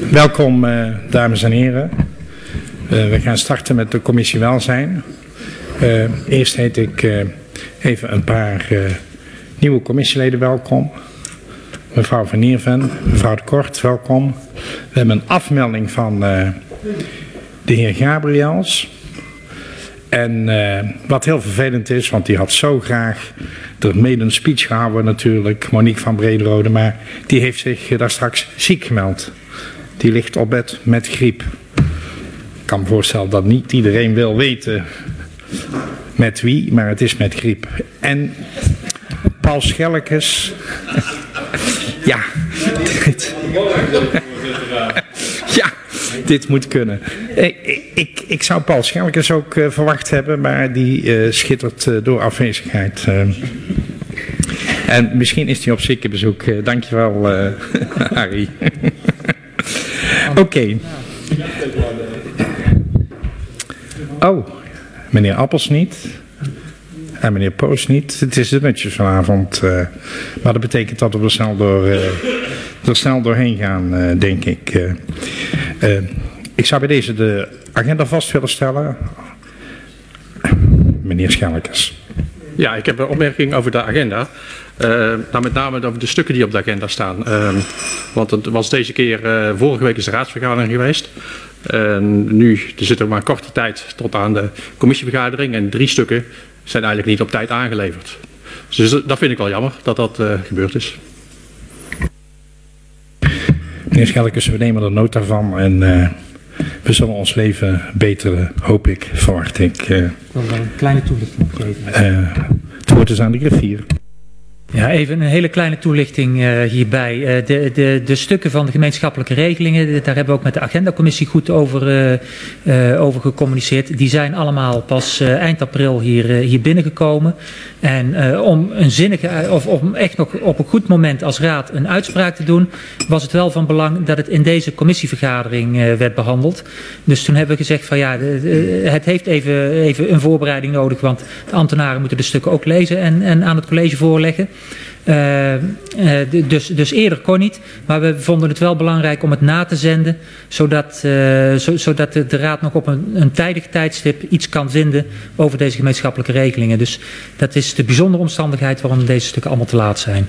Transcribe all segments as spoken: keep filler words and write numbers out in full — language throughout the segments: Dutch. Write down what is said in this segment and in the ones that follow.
Welkom, uh, dames en heren. Uh, we gaan starten met de commissie Welzijn. Uh, eerst heet ik uh, even een paar uh, nieuwe commissieleden welkom. Mevrouw Van Nierven, mevrouw de Kort, welkom. We hebben een afmelding van uh, de heer Gabriels. En uh, wat heel vervelend is, want die had zo graag er mede een speech gehouden natuurlijk, Monique van Brederode, maar die heeft zich uh, daar straks ziek gemeld. Die ligt op bed met griep. Ik kan me voorstellen dat niet iedereen wil weten met wie, maar het is met griep. En Paul Schelkes. Ja. Dit. Ja, dit moet kunnen. Ik, ik, ik zou Paul Schelkes ook uh, verwacht hebben, maar die uh, schittert uh, door afwezigheid. Uh, en misschien is hij op ziekenbezoek. Uh, dankjewel, uh, Harry. Oké. Okay. Oh, meneer Appels niet. En meneer Poos niet. Het is de nutjes vanavond. Uh, maar dat betekent dat we er snel, door, uh, er snel doorheen gaan, uh, denk ik. Uh, uh, ik zou bij deze de agenda vast willen stellen. Meneer Schelkes. Ja, ik heb een opmerking over de agenda. Uh, nou, met name over de stukken die op de agenda staan. Uh, want het was deze keer, uh, vorige week is de raadsvergadering geweest. Uh, nu er zit er maar een korte tijd tot aan de commissievergadering. En drie stukken zijn eigenlijk niet op tijd aangeleverd. Dus dat vind ik wel jammer dat dat uh, gebeurd is. Meneer Schelkes, we nemen er nota van en uh, we zullen ons leven beteren, hoop ik, verwacht ik. Uh, ik wil wel een kleine toelichting geven. Uh, het woord is aan de griffier. Ja, even een hele kleine toelichting uh, hierbij. Uh, de, de, de stukken van de gemeenschappelijke regelingen, daar hebben we ook met de agendacommissie goed over, uh, uh, over gecommuniceerd. Die zijn allemaal pas uh, eind april hier, uh, hier binnengekomen. En uh, om een zinnige, of om echt nog op een goed moment als raad een uitspraak te doen, was het wel van belang dat het in deze commissievergadering uh, werd behandeld. Dus toen hebben we gezegd van ja, de, de, het heeft even, even een voorbereiding nodig, want de ambtenaren moeten de stukken ook lezen en, en aan het college voorleggen. Uh, uh, dus, dus eerder kon niet, maar we vonden het wel belangrijk om het na te zenden, zodat, uh, zo, zodat de, de raad nog op een, een tijdig tijdstip iets kan vinden over deze gemeenschappelijke regelingen. Dus dat is de bijzondere omstandigheid waarom deze stukken allemaal te laat zijn.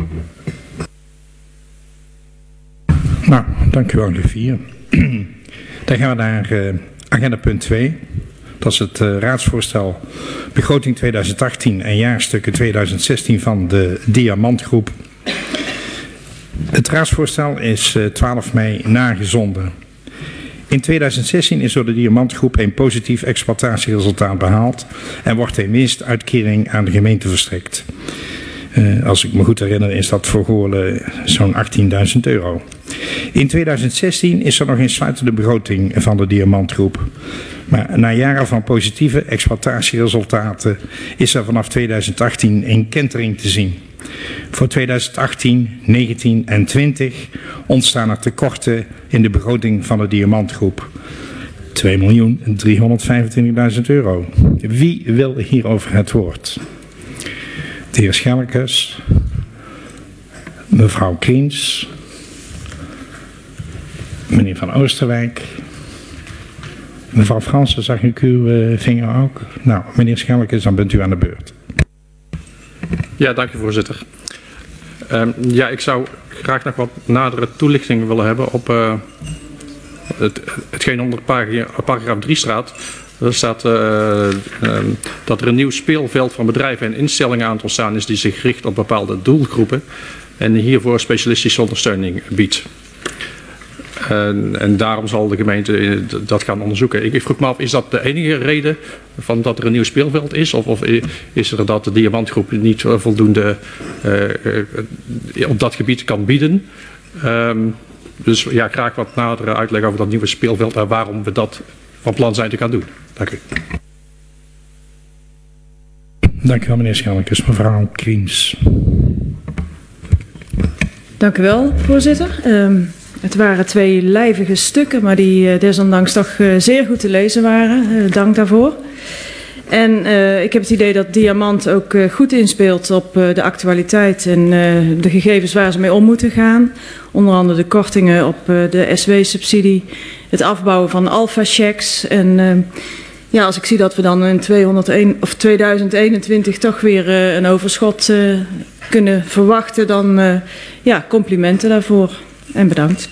Nou, dank u wel, griffier. Dan gaan we naar uh, agenda punt twee. Dat is het uh, raadsvoorstel begroting tweeduizend achttien en jaarstukken tweeduizend zestien van de Diamantgroep. Het raadsvoorstel is uh, twaalf mei nagezonden. In tweeduizend zestien is door de Diamantgroep een positief exploitatieresultaat behaald en wordt een winstuitkering aan de gemeente verstrekt. Uh, als ik me goed herinner is dat voor Goorlen zo'n achttienduizend euro. In tweeduizend zestien is er nog een sluitende begroting van de Diamantgroep. Maar na jaren van positieve exploitatieresultaten is er vanaf tweeduizend achttien een kentering te zien. Voor tweeduizend achttien, negentien en twintig ontstaan er tekorten in de begroting van de Diamantgroep. twee miljoen driehonderdvijfentwintigduizend euro. Wie wil hierover het woord? De heer Schelkes, mevrouw Kriens, meneer Van Oosterwijk, mevrouw Fransen, zag ik uw uh, vinger ook. Nou, meneer Schelkes, dan bent u aan de beurt. Ja, dank u voorzitter. Um, ja, ik zou graag nog wat nadere toelichting willen hebben op uh, het, hetgeen onder paragraaf drie staat. Er staat uh, uh, dat er een nieuw speelveld van bedrijven en instellingen aan te ontstaan is die zich richt op bepaalde doelgroepen en hiervoor specialistische ondersteuning biedt. Uh, en daarom zal de gemeente dat gaan onderzoeken. Ik vroeg me af, is dat de enige reden van dat er een nieuw speelveld is? Of, of is er dat de Diamantgroep niet voldoende uh, uh, op dat gebied kan bieden? Um, dus ja, graag wat nadere uitleg over dat nieuwe speelveld en waarom we dat van plan zijn te gaan doen. Dank u. Dank u wel, meneer Schelkes. Mevrouw Kriens. Dank u wel, voorzitter. Um, het waren twee lijvige stukken, maar die uh, desondanks toch uh, zeer goed te lezen waren. Uh, dank daarvoor. En uh, ik heb het idee dat Diamant ook uh, goed inspeelt op uh, de actualiteit en uh, de gegevens waar ze mee om moeten gaan. Onder andere de kortingen op uh, de S W-subsidie, het afbouwen van alpha-checks. En uh, ja, als ik zie dat we dan in tweehonderdéén, of tweeduizend eenentwintig toch weer uh, een overschot uh, kunnen verwachten, dan uh, ja, complimenten daarvoor en bedankt.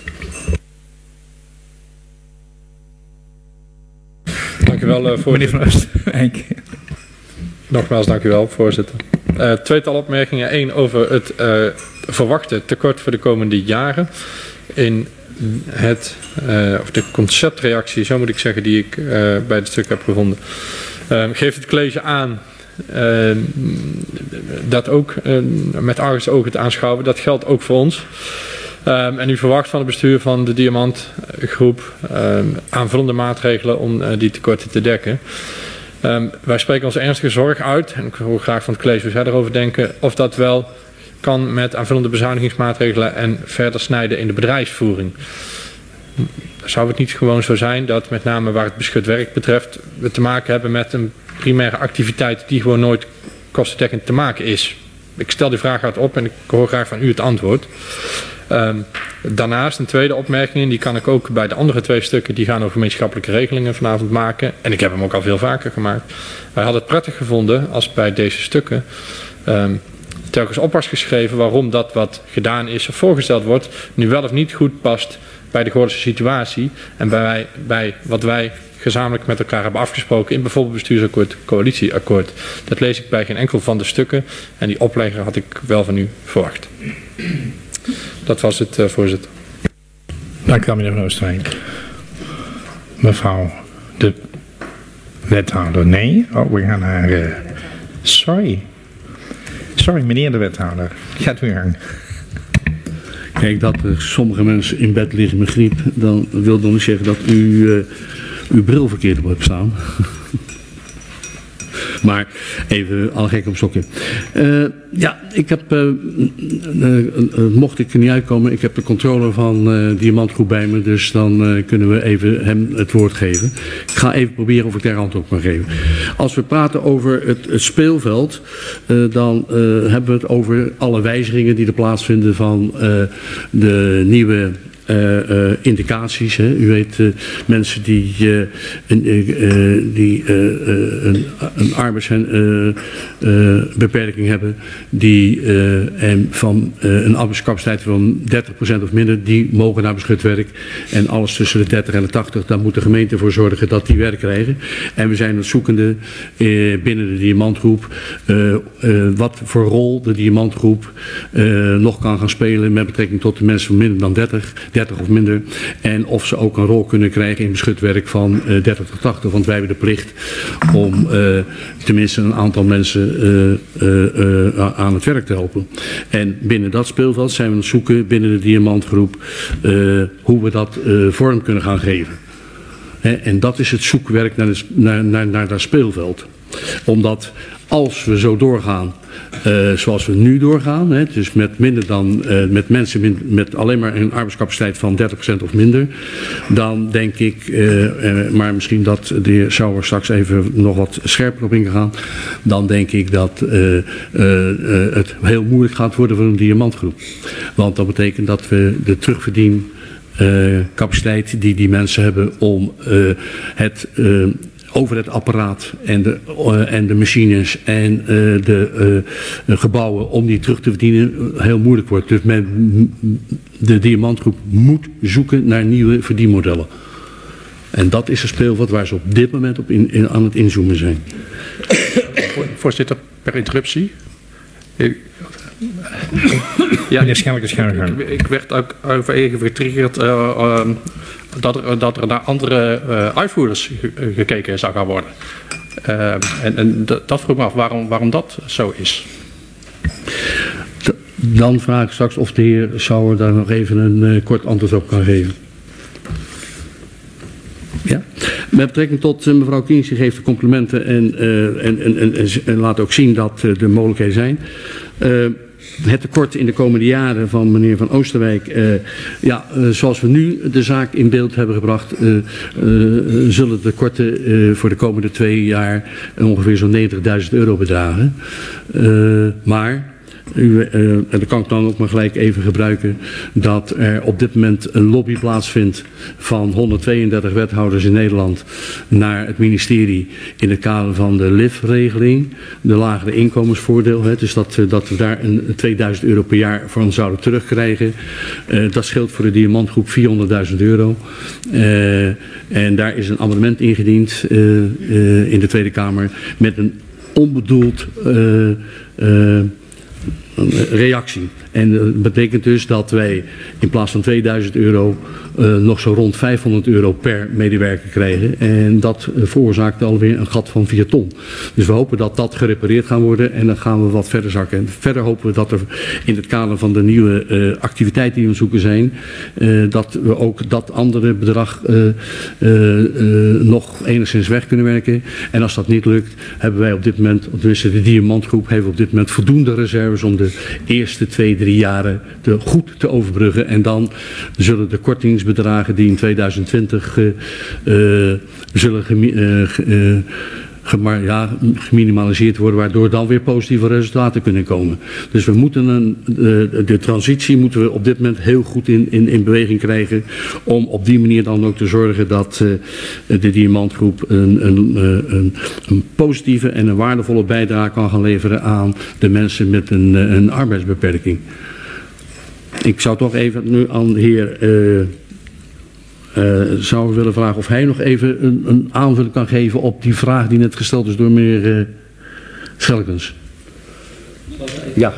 Dank u wel, uh, voorzitter. Nogmaals, dank u wel, voorzitter. Uh, tweetal opmerkingen. Eén over het uh, verwachte tekort voor de komende jaren. In het, uh, of de conceptreactie, zo moet ik zeggen, die ik uh, bij het stuk heb gevonden. Uh, geeft het college aan uh, dat ook uh, met argusogen te aanschouwen. Dat geldt ook voor ons. Um, en u verwacht van het bestuur van de Diamantgroep um, aanvullende maatregelen om uh, die tekorten te dekken. Um, wij spreken onze ernstige zorg uit, en ik wil graag van het college hoe zij erover denken, of dat wel kan met aanvullende bezuinigingsmaatregelen en verder snijden in de bedrijfsvoering. Zou het niet gewoon zo zijn dat met name waar het beschut werk betreft we te maken hebben met een primaire activiteit die gewoon nooit kostendekkend te maken is? Ik stel die vraag uit op en ik hoor graag van u het antwoord. Um, daarnaast een tweede opmerking, die kan ik ook bij de andere twee stukken die gaan over gemeenschappelijke regelingen vanavond maken. En ik heb hem ook al veel vaker gemaakt. Wij hadden het prettig gevonden als bij deze stukken um, telkens op was geschreven waarom dat wat gedaan is of voorgesteld wordt nu wel of niet goed past bij de Goorlense situatie en bij, bij wat wij gezamenlijk met elkaar hebben afgesproken in bijvoorbeeld bestuursakkoord, coalitieakkoord. Dat lees ik bij geen enkel van de stukken en die oplegger had ik wel van u verwacht. Dat was het, uh, voorzitter. Dank u wel, meneer Van Oostwijk. Mevrouw de wethouder, nee. Oh, we gaan naar... Uh, sorry. Sorry, meneer de wethouder. Gaat u gang. Kijk, dat er sommige mensen in bed liggen met griep, dan wil dan niet zeggen dat u uh, uw bril verkeerd op hebt staan. Maar even al gek op stokje. Uh, ja, ik heb, uh, uh, uh, mocht ik er niet uitkomen, ik heb de controller van uh, Diamantgroep bij me, dus dan uh, kunnen we even hem het woord geven. Ik ga even proberen of ik daar antwoord op kan geven. Als we praten over het, het speelveld, uh, dan uh, hebben we het over alle wijzigingen die er plaatsvinden van uh, de nieuwe Uh, uh, indicaties. Hè. U weet, uh, mensen die, uh, een, uh, die uh, uh, een, een arbeidsbeperking uh, uh, hebben, die uh, en van uh, een arbeidscapaciteit van dertig procent of minder, die mogen naar beschut werk. En alles tussen de dertig en de tachtig, daar moet de gemeente voor zorgen dat die werk krijgen. En we zijn het zoekende uh, binnen de Diamantgroep uh, uh, wat voor rol de Diamantgroep uh, nog kan gaan spelen met betrekking tot de mensen van minder dan dertig. dertig of minder. En of ze ook een rol kunnen krijgen in beschutwerk van uh, dertig tot tachtig. Want wij hebben de plicht om uh, tenminste een aantal mensen uh, uh, uh, aan het werk te helpen. En binnen dat speelveld zijn we aan het zoeken binnen de Diamantgroep uh, hoe we dat uh, vorm kunnen gaan geven. He, en dat is het zoekwerk naar, de, naar, naar, naar dat speelveld. Omdat als we zo doorgaan uh, zoals we nu doorgaan, hè, dus met minder dan uh, met mensen min, met alleen maar een arbeidscapaciteit van dertig procent of minder, dan denk ik, uh, uh, maar misschien dat de heer Sauer straks even nog wat scherper op ingegaan, dan denk ik dat uh, uh, uh, het heel moeilijk gaat worden voor een Diamantgroep. Want dat betekent dat we de terugverdien uh, capaciteit die die mensen hebben om uh, het uh, over het apparaat en de, uh, en de machines en uh, de uh, gebouwen om die terug te verdienen heel moeilijk wordt. Dus men, de Diamantgroep moet zoeken naar nieuwe verdienmodellen. En dat is een speelveld waar ze op dit moment op in, in, aan het inzoomen zijn. Voorzitter, per interruptie. Ik, ja, meneer Schelke, Schelke. Ik, ik werd ook even getriggerd uh, uh, dat, er, dat er naar andere uh, uitvoerders ge gekeken zou gaan worden. Uh, en en dat vroeg me af waarom, waarom dat zo is. Dan vraag ik straks of de heer Sauer daar nog even een uh, kort antwoord op kan geven. Ja. Met betrekking tot uh, mevrouw Kiens, die geeft de complimenten en, uh, en, en, en, en, en laat ook zien dat uh, er mogelijkheden zijn. Uh, het tekort in de komende jaren van meneer Van Oosterwijk. Uh, ja, uh, zoals we nu de zaak in beeld hebben gebracht, uh, uh, zullen de tekorten uh, voor de komende twee jaar ongeveer zo'n negentigduizend euro bedragen. Uh, maar... U, uh, en dat kan ik dan ook maar gelijk even gebruiken, dat er op dit moment een lobby plaatsvindt van honderdtweeëndertig wethouders in Nederland naar het ministerie in het kader van de L I F-regeling, de lagere inkomensvoordeel. Hè, dus dat, dat we daar een tweeduizend euro per jaar van zouden terugkrijgen. Uh, dat scheelt voor de diamantgroep vierhonderdduizend euro. Uh, en daar is een amendement ingediend uh, uh, in de Tweede Kamer met een onbedoeld... Uh, uh, reactie. En dat betekent dus dat wij in plaats van tweeduizend euro uh, nog zo rond vijfhonderd euro per medewerker krijgen. En dat uh, veroorzaakt alweer een gat van vier ton. Dus we hopen dat dat gerepareerd gaat worden en dan gaan we wat verder zakken. En verder hopen we dat er in het kader van de nieuwe uh, activiteiten die we zoeken zijn, uh, dat we ook dat andere bedrag uh, uh, uh, nog enigszins weg kunnen werken. En als dat niet lukt, hebben wij op dit moment, tenminste de Diamantgroep, heeft op dit moment voldoende reserves om de eerste twee, drie jaren te, goed te overbruggen. En dan zullen de kortingsbedragen die in tweeduizend twintig uh, uh, zullen gemi uh, uh, gemar ja, geminimaliseerd worden, waardoor dan weer positieve resultaten kunnen komen. Dus we moeten een, de, de transitie moeten we op dit moment heel goed in, in, in beweging krijgen om op die manier dan ook te zorgen dat uh, de Diamantgroep een, een, een, een positieve en een waardevolle bijdrage kan gaan leveren aan de mensen met een, een arbeidsbeperking. Ik zou toch even nu aan de heer uh, uh, zou willen vragen of hij nog even een, een aanvulling kan geven op die vraag die net gesteld is door meneer uh, Schelkens. Ja.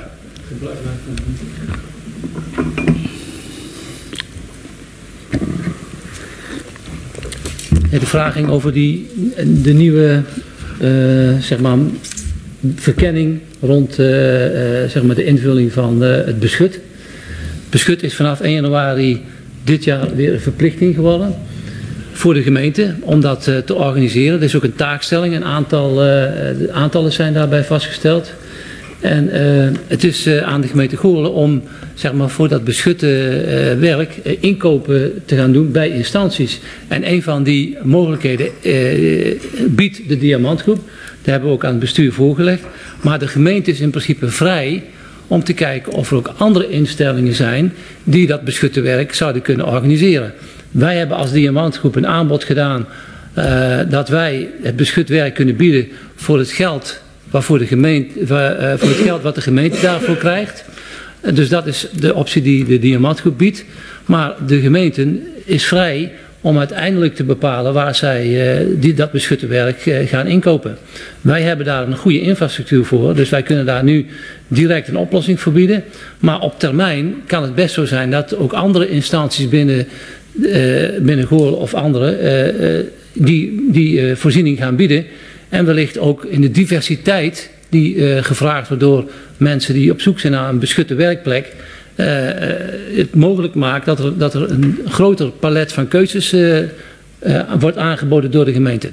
De vraag ging over die, de nieuwe uh, zeg maar, verkenning rond uh, uh, zeg maar de invulling van uh, het beschut. Beschut is vanaf één januari dit jaar weer een verplichting geworden voor de gemeente om dat uh, te organiseren. Er is ook een taakstelling, een aantal uh, de aantallen zijn daarbij vastgesteld. En uh, het is uh, aan de gemeente Goorlen om zeg maar, voor dat beschutte uh, werk uh, inkopen te gaan doen bij instanties. En een van die mogelijkheden uh, biedt de Diamantgroep. Daar hebben we ook aan het bestuur voorgelegd. Maar de gemeente is in principe vrij om te kijken of er ook andere instellingen zijn die dat beschutte werk zouden kunnen organiseren. Wij hebben als Diamantgroep een aanbod gedaan uh, dat wij het beschutwerk kunnen bieden voor het geld waarvoor de gemeente, uh, voor het geld wat de gemeente daarvoor krijgt. Uh, dus dat is de optie die de Diamantgroep biedt. Maar de gemeente is vrij om uiteindelijk te bepalen waar zij uh, die, dat beschutte werk uh, gaan inkopen. Wij hebben daar een goede infrastructuur voor, dus wij kunnen daar nu direct een oplossing voor bieden. Maar op termijn kan het best zo zijn dat ook andere instanties binnen, uh, binnen Goorlen of andere uh, uh, die, die uh, voorziening gaan bieden. En wellicht ook in de diversiteit die uh, gevraagd wordt door mensen die op zoek zijn naar een beschutte werkplek. Uh, het mogelijk maakt dat er, dat er een groter palet van keuzes uh, uh, wordt aangeboden door de gemeente.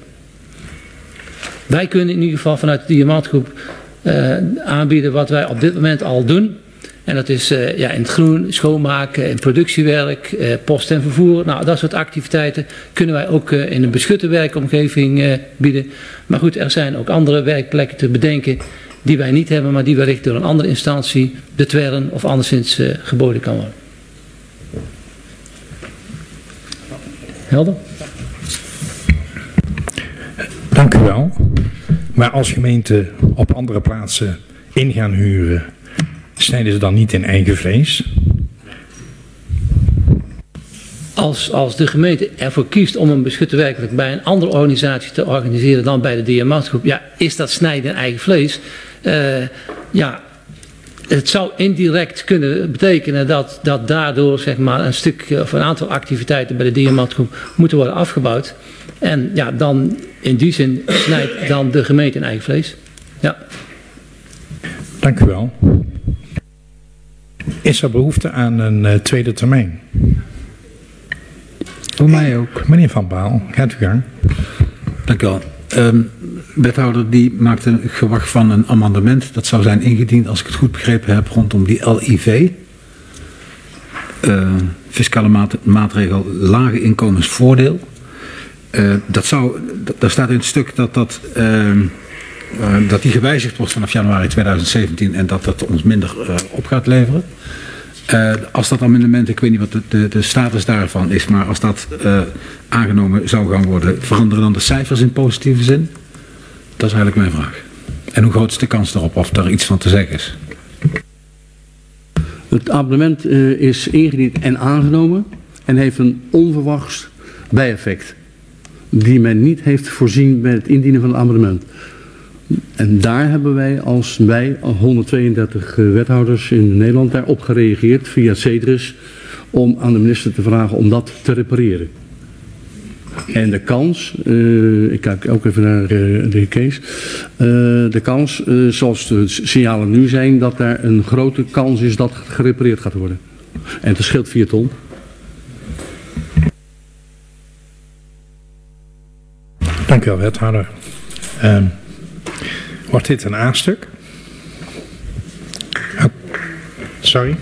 Wij kunnen in ieder geval vanuit de Diamantgroep uh, aanbieden wat wij op dit moment al doen. En dat is uh, ja, in het groen, schoonmaken, in productiewerk, uh, post en vervoer. Nou, dat soort activiteiten kunnen wij ook uh, in een beschutte werkomgeving uh, bieden. Maar goed, er zijn ook andere werkplekken te bedenken die wij niet hebben, maar die wellicht door een andere instantie betweren of anderszins uh, geboden kan worden. Helder? Dank u wel. Maar als gemeenten op andere plaatsen in gaan huren, snijden ze dan niet in eigen vlees? Als, als de gemeente ervoor kiest om een beschutte werkelijk bij een andere organisatie te organiseren dan bij de Diamantgroep, ja, is dat snijden in eigen vlees? Uh, ja, het zou indirect kunnen betekenen dat, dat daardoor zeg maar, een stuk of een aantal activiteiten bij de Diamantgroep moeten worden afgebouwd. En ja, dan in die zin snijdt dan de gemeente in eigen vlees. Ja. Dank u wel. Is er behoefte aan een uh, tweede termijn? Voor mij ook. Meneer Van Baal, gaat u gang. Dank u wel. Um, wethouder die maakte een gewacht van een amendement. Dat zou zijn ingediend, als ik het goed begrepen heb, rondom die L I V. Uh, fiscale maat, maatregel lage inkomensvoordeel. Uh, dat zou, d- daar staat in het stuk dat, dat, uh, uh, dat die gewijzigd wordt vanaf januari tweeduizend zeventien en dat dat ons minder uh, op gaat leveren. Uh, als dat amendement, ik weet niet wat de, de, de status daarvan is, maar als dat uh, aangenomen zou gaan worden, veranderen dan de cijfers in positieve zin? Dat is eigenlijk mijn vraag. En hoe groot is de kans daarop, of daar iets van te zeggen is? Het amendement uh, is ingediend en aangenomen en heeft een onverwachts bijeffect die men niet heeft voorzien bij het indienen van het amendement. En daar hebben wij als wij honderdtweeëndertig uh, wethouders in Nederland daarop gereageerd via CEDRIS om aan de minister te vragen om dat te repareren. En de kans, uh, ik kijk ook even naar uh, de heer Kees, uh, de kans, uh, zoals de signalen nu zijn, dat daar een grote kans is dat het gerepareerd gaat worden. En het scheelt vier ton. Dank u wel, wethouder. Uh, wordt dit een A-stuk? Oh, sorry.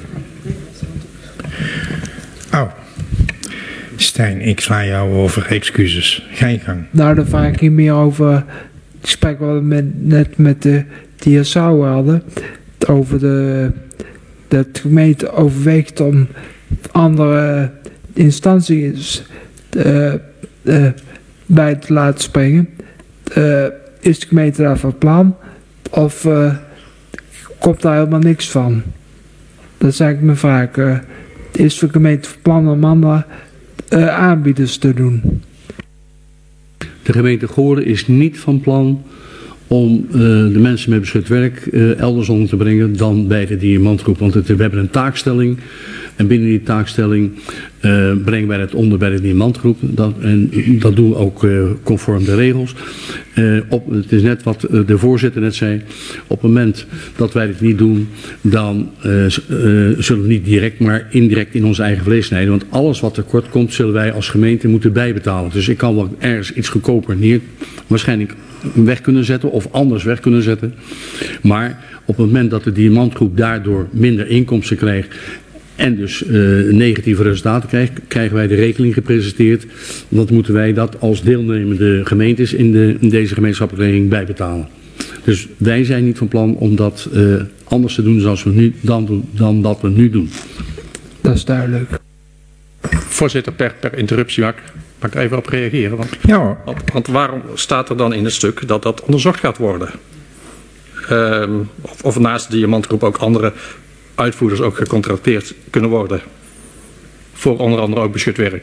Oh. Stijn, ik sla jou over, excuses. Ga je gang. Nou, daar vraag ik niet meer over het gesprek wat we met, net met de T S O hadden. Over de, dat de gemeente overweegt om andere instanties uh, uh, bij te laten springen. Uh, is de gemeente daar van plan? Of uh, komt daar helemaal niks van? Dat is eigenlijk mijn vraag. Uh, is de gemeente van plan om andere uh, aanbieders te doen? De gemeente Goorlen is niet van plan om uh, de mensen met beschut werk uh, elders onder te brengen dan bij de Diamantgroep. Want het, we hebben een taakstelling en binnen die taakstelling uh, brengen wij het onder bij de Diamantgroep. Dat, en dat doen we ook uh, conform de regels. Uh, op, het is net wat uh, de voorzitter net zei. Op het moment dat wij dit niet doen, dan uh, uh, zullen we niet direct, maar indirect in onze eigen vlees snijden. Want alles wat tekort komt, zullen wij als gemeente moeten bijbetalen. Dus ik kan wel ergens iets goedkoper neer, waarschijnlijk weg kunnen zetten of anders weg kunnen zetten. Maar op het moment dat de Diamantgroep daardoor minder inkomsten krijgt en dus uh, negatieve resultaten krijgt, krijgen wij de rekening gepresenteerd. Want moeten wij dat als deelnemende gemeentes in, de, in deze gemeenschappelijke regeling bijbetalen. Dus wij zijn niet van plan om dat uh, anders te doen zoals we nu, dan, dan dat we nu doen. Dat is duidelijk. Voorzitter, per, per interruptie mag, mag ik er even op reageren. Want, Ja hoor. want, want waarom staat er dan in het stuk dat dat onderzocht gaat worden? Um, of, of naast de Diamantgroep ook andere uitvoerders ook gecontracteerd kunnen worden. Voor onder andere ook beschut werk.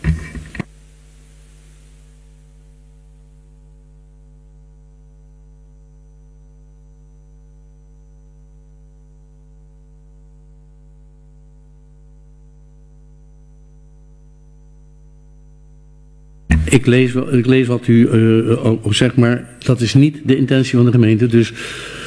Ik lees, ik lees wat u uh, ook zegt, maar dat is niet de intentie van de gemeente. Dus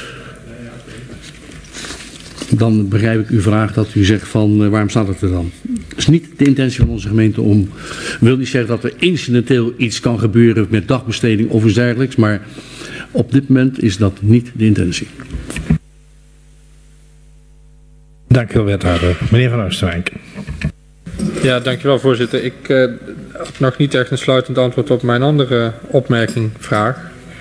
dan begrijp ik uw vraag dat u zegt van uh, waarom staat het er dan? Het is niet de intentie van onze gemeente om, wil niet zeggen dat er incidenteel iets kan gebeuren met dagbesteding of iets dergelijks, maar op dit moment is dat niet de intentie. Dank u wel, wethouder. Meneer Van Oosterwijk. Ja, dankjewel voorzitter. Ik uh, had nog niet echt een sluitend antwoord op mijn andere opmerking, vraag.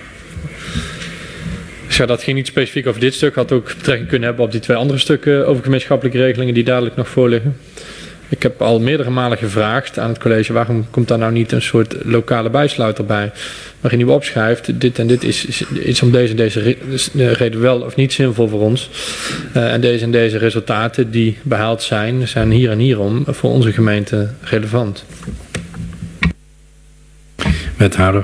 Dus ja, dat ging niet specifiek over dit stuk. Had ook betrekking kunnen hebben op die twee andere stukken over gemeenschappelijke regelingen die dadelijk nog voorliggen. Ik heb al meerdere malen gevraagd aan het college, waarom komt daar nou niet een soort lokale bijsluiter bij? Waarin u opschrijft, dit en dit is, is, is om deze en deze reden wel of niet zinvol voor ons. Uh, en deze en deze resultaten die behaald zijn, zijn hier en hierom voor onze gemeente relevant. Wethouder.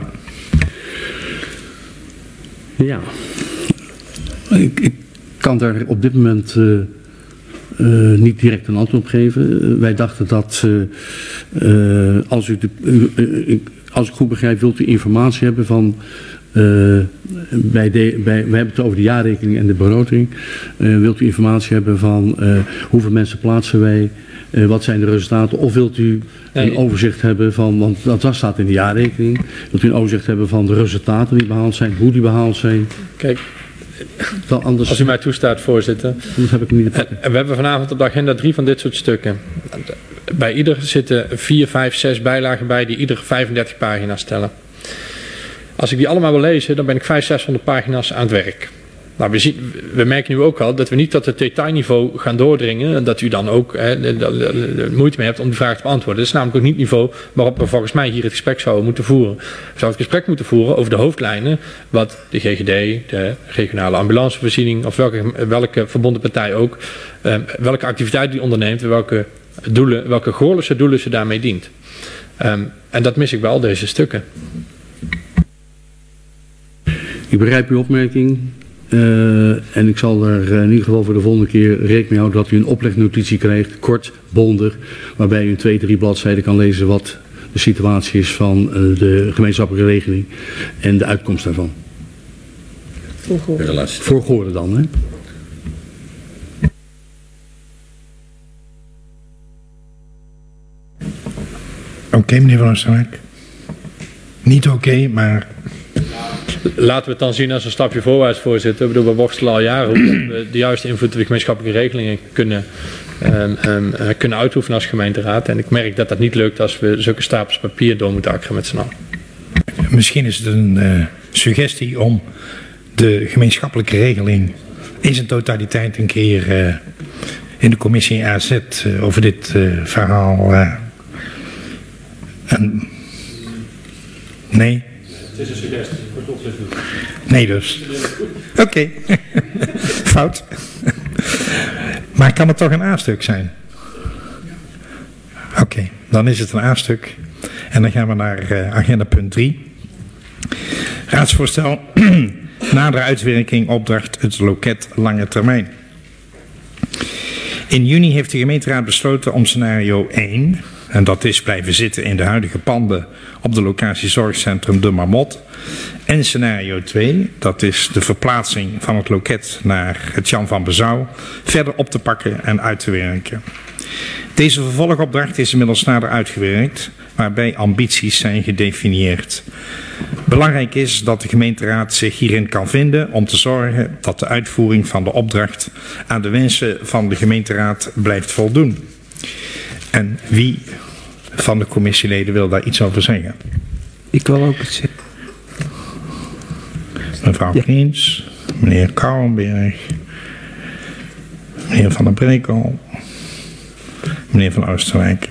Ja, ik, ik kan daar op dit moment uh, uh, niet direct een antwoord op geven. Uh, wij dachten dat uh, uh, als, u de, uh, uh, als ik goed begrijp, wilt u informatie hebben van uh, bij de, bij, we hebben het over de jaarrekening en de begroting. Uh, wilt u informatie hebben van uh, hoeveel mensen plaatsen wij Uh, wat zijn de resultaten? Of wilt u een nee. overzicht hebben van, want dat staat in de jaarrekening, wilt u een overzicht hebben van de resultaten die behaald zijn, hoe die behaald zijn? Kijk, dan anders, als u mij toestaat, voorzitter. Anders heb ik hem niet en, en we hebben vanavond op de agenda drie van dit soort stukken. Bij ieder zitten vier, vijf, zes bijlagen bij die ieder vijfendertig pagina's tellen. Als ik die allemaal wil lezen, dan ben ik vijfhonderd, zeshonderd pagina's aan het werk. Nou, we, zien, we merken nu ook al dat we niet tot het detailniveau gaan doordringen. En dat u dan ook hè, de, de, de, de moeite mee hebt om die vraag te beantwoorden. Dat is namelijk ook niet het niveau waarop we volgens mij hier het gesprek zouden moeten voeren. We zouden het gesprek moeten voeren over de hoofdlijnen. Wat de G G D, de regionale ambulancevoorziening of welke, welke verbonden partij ook. Uh, welke activiteit die onderneemt. Welke, doelen, welke goorlijkse doelen ze daarmee dient. Um, en dat mis ik bij al deze stukken. Ik begrijp uw opmerking. Uh, en ik zal er uh, in ieder geval voor de volgende keer rekening mee houden dat u een oplegnotitie krijgt, kort, bondig, waarbij u in twee, drie bladzijden kan lezen wat de situatie is van uh, de gemeenschappelijke regeling en de uitkomst daarvan. Voor Goorlen. Voor Goorlen dan, hè? Oké, okay, meneer Van Oosterwijk. Niet oké, okay, maar... Laten we het dan zien als een stapje voorwaarts, voorzitter. Ik bedoel, we worstelen al jaren hoe we de juiste invloed op de gemeenschappelijke regelingen kunnen, um, um, uh, kunnen uitoefenen als gemeenteraad. En ik merk dat dat niet lukt als we zulke stapels papier door moeten akkeren met z'n allen. Misschien is het een uh, suggestie om de gemeenschappelijke regeling in zijn totaliteit een keer uh, in de commissie A Z uh, over dit uh, verhaal... Uh, en, nee... Het is een suggestie, voor het opzetten. Nee dus. Oké. Okay. Fout. Maar kan het toch een A-stuk zijn? Oké, okay, dan is het een A-stuk. En dan gaan we naar uh, agenda punt drie. Raadsvoorstel. Nadere uitwerking opdracht het loket lange termijn. In juni heeft de gemeenteraad besloten om scenario één... en dat is blijven zitten in de huidige panden op de locatie Zorgcentrum De Marmot. En scenario twee, dat is de verplaatsing van het loket naar het Jan van Bezouw, verder op te pakken en uit te werken. Deze vervolgopdracht is inmiddels nader uitgewerkt, waarbij ambities zijn gedefinieerd. Belangrijk is dat de gemeenteraad zich hierin kan vinden om te zorgen dat de uitvoering van de opdracht aan de wensen van de gemeenteraad blijft voldoen. En wie van de commissieleden wil daar iets over zeggen? Ik wil ook iets zeggen. Mevrouw ja. Kriens, meneer Kouwenberg, meneer Van der Brekel, meneer Van Oosterwijk.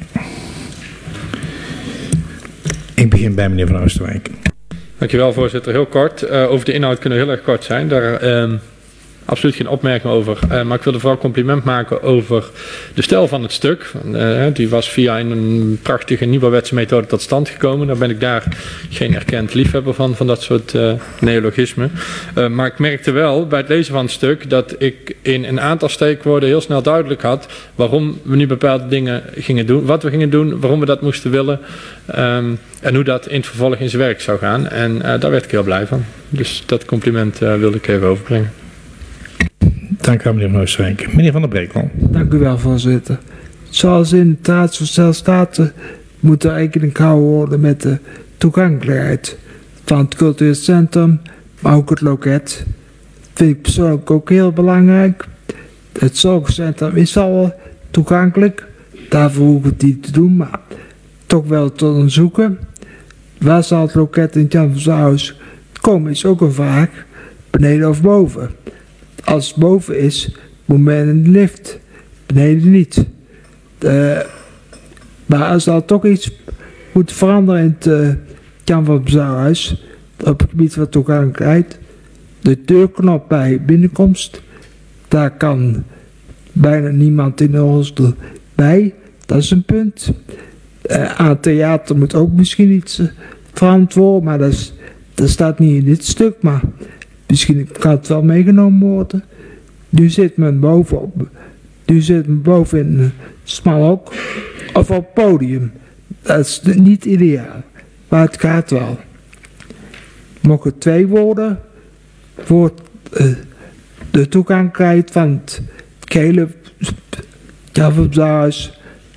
Ik begin bij meneer Van Oosterwijk. Dankjewel, voorzitter. Heel kort. Uh, over de inhoud kunnen we heel erg kort zijn. Daar... Uh, Absoluut geen opmerking over, uh, maar ik wilde vooral compliment maken over de stijl van het stuk. Uh, die was via een prachtige nieuwerwetse methode tot stand gekomen. Daar ben ik daar geen erkend liefhebber van, van dat soort uh, neologismen. Uh, maar ik merkte wel bij het lezen van het stuk dat ik in een aantal steekwoorden heel snel duidelijk had waarom we nu bepaalde dingen gingen doen, wat we gingen doen, waarom we dat moesten willen um, en hoe dat in het vervolg in zijn werk zou gaan. En uh, daar werd ik heel blij van. Dus dat compliment uh, wilde ik even overbrengen. Dank u wel, meneer Van Oosterwijk. Meneer Van der Brekel. Dank u wel, voorzitter. Zoals in het raadsvoorstel staat, moet er rekening gehouden worden met de toegankelijkheid van het cultuurcentrum, maar ook het loket. Dat vind ik persoonlijk ook heel belangrijk. Het zorgcentrum is al toegankelijk, daarvoor hoef ik het niet te doen, maar toch wel te onderzoeken. Waar zal het loket in het Jan van Bezouwhuis komen, is ook een vraag, beneden of boven. Als het boven is, moet men in de lift, beneden niet. De, maar als er toch iets moet veranderen in het uh, Jan van Bezouwhuis, op het gebied van toegankelijkheid, de deurknop bij binnenkomst, daar kan bijna niemand in de rolstoel bij, dat is een punt. Uh, aan het theater moet ook misschien iets uh, veranderd worden, maar dat, is, dat staat niet in dit stuk, maar misschien kan het wel meegenomen worden. Nu zit men bovenop. Nu zit men boven in een smal hok. Of op het podium. Dat is niet ideaal. Maar het gaat wel. Mogen twee woorden voor uh, de toegankelijkheid van het gehele Jan van Bezouwhuis.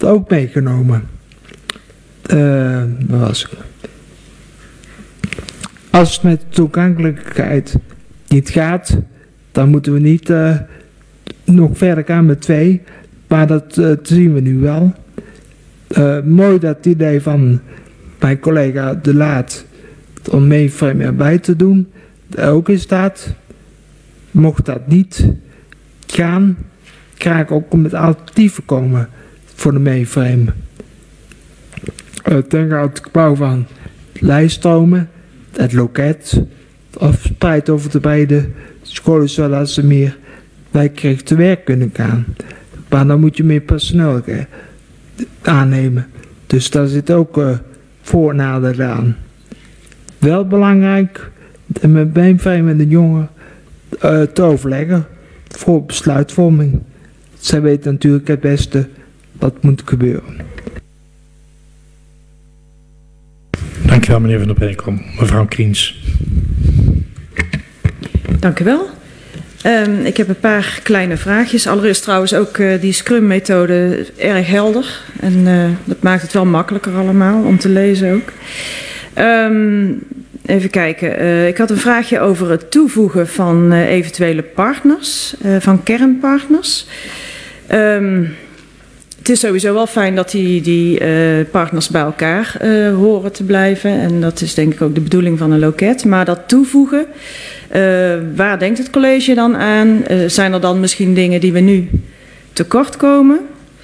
ook meegenomen. Uh, waar was ik? Als het met de toegankelijkheid niet gaat, dan moeten we niet uh, nog verder gaan met twee, maar dat uh, zien we nu wel. Uh, mooi dat het idee van mijn collega De Laat om mainframe erbij te doen, ook in staat. Mocht dat niet gaan, ga ik ook met alternatieven komen voor de mainframe. Uh, denk aan het gebouw van lijststromen, het loket, of verspreid over de beide scholen zodat ze meer wijkgericht te werk kunnen gaan. Maar dan moet je meer personeel aannemen. Dus daar zit ook uh, voor- en nadelen aan. Wel belangrijk om met mainframe en de jongen uh, te overleggen voor besluitvorming. Zij weten natuurlijk het beste wat moet gebeuren. Dankjewel meneer Van der Brekel. Mevrouw Kriens. Dank u wel. Um, ik heb een paar kleine vraagjes. Allereerst trouwens ook uh, die Scrum-methode erg helder. En uh, dat maakt het wel makkelijker allemaal om te lezen ook. Um, even kijken. Uh, ik had een vraagje over het toevoegen van uh, eventuele partners, uh, van kernpartners. Um, Het is sowieso wel fijn dat die, die uh, partners bij elkaar uh, horen te blijven. En dat is denk ik ook de bedoeling van een loket. Maar dat toevoegen, uh, waar denkt het college dan aan? Uh, zijn er dan misschien dingen die we nu tekort komen?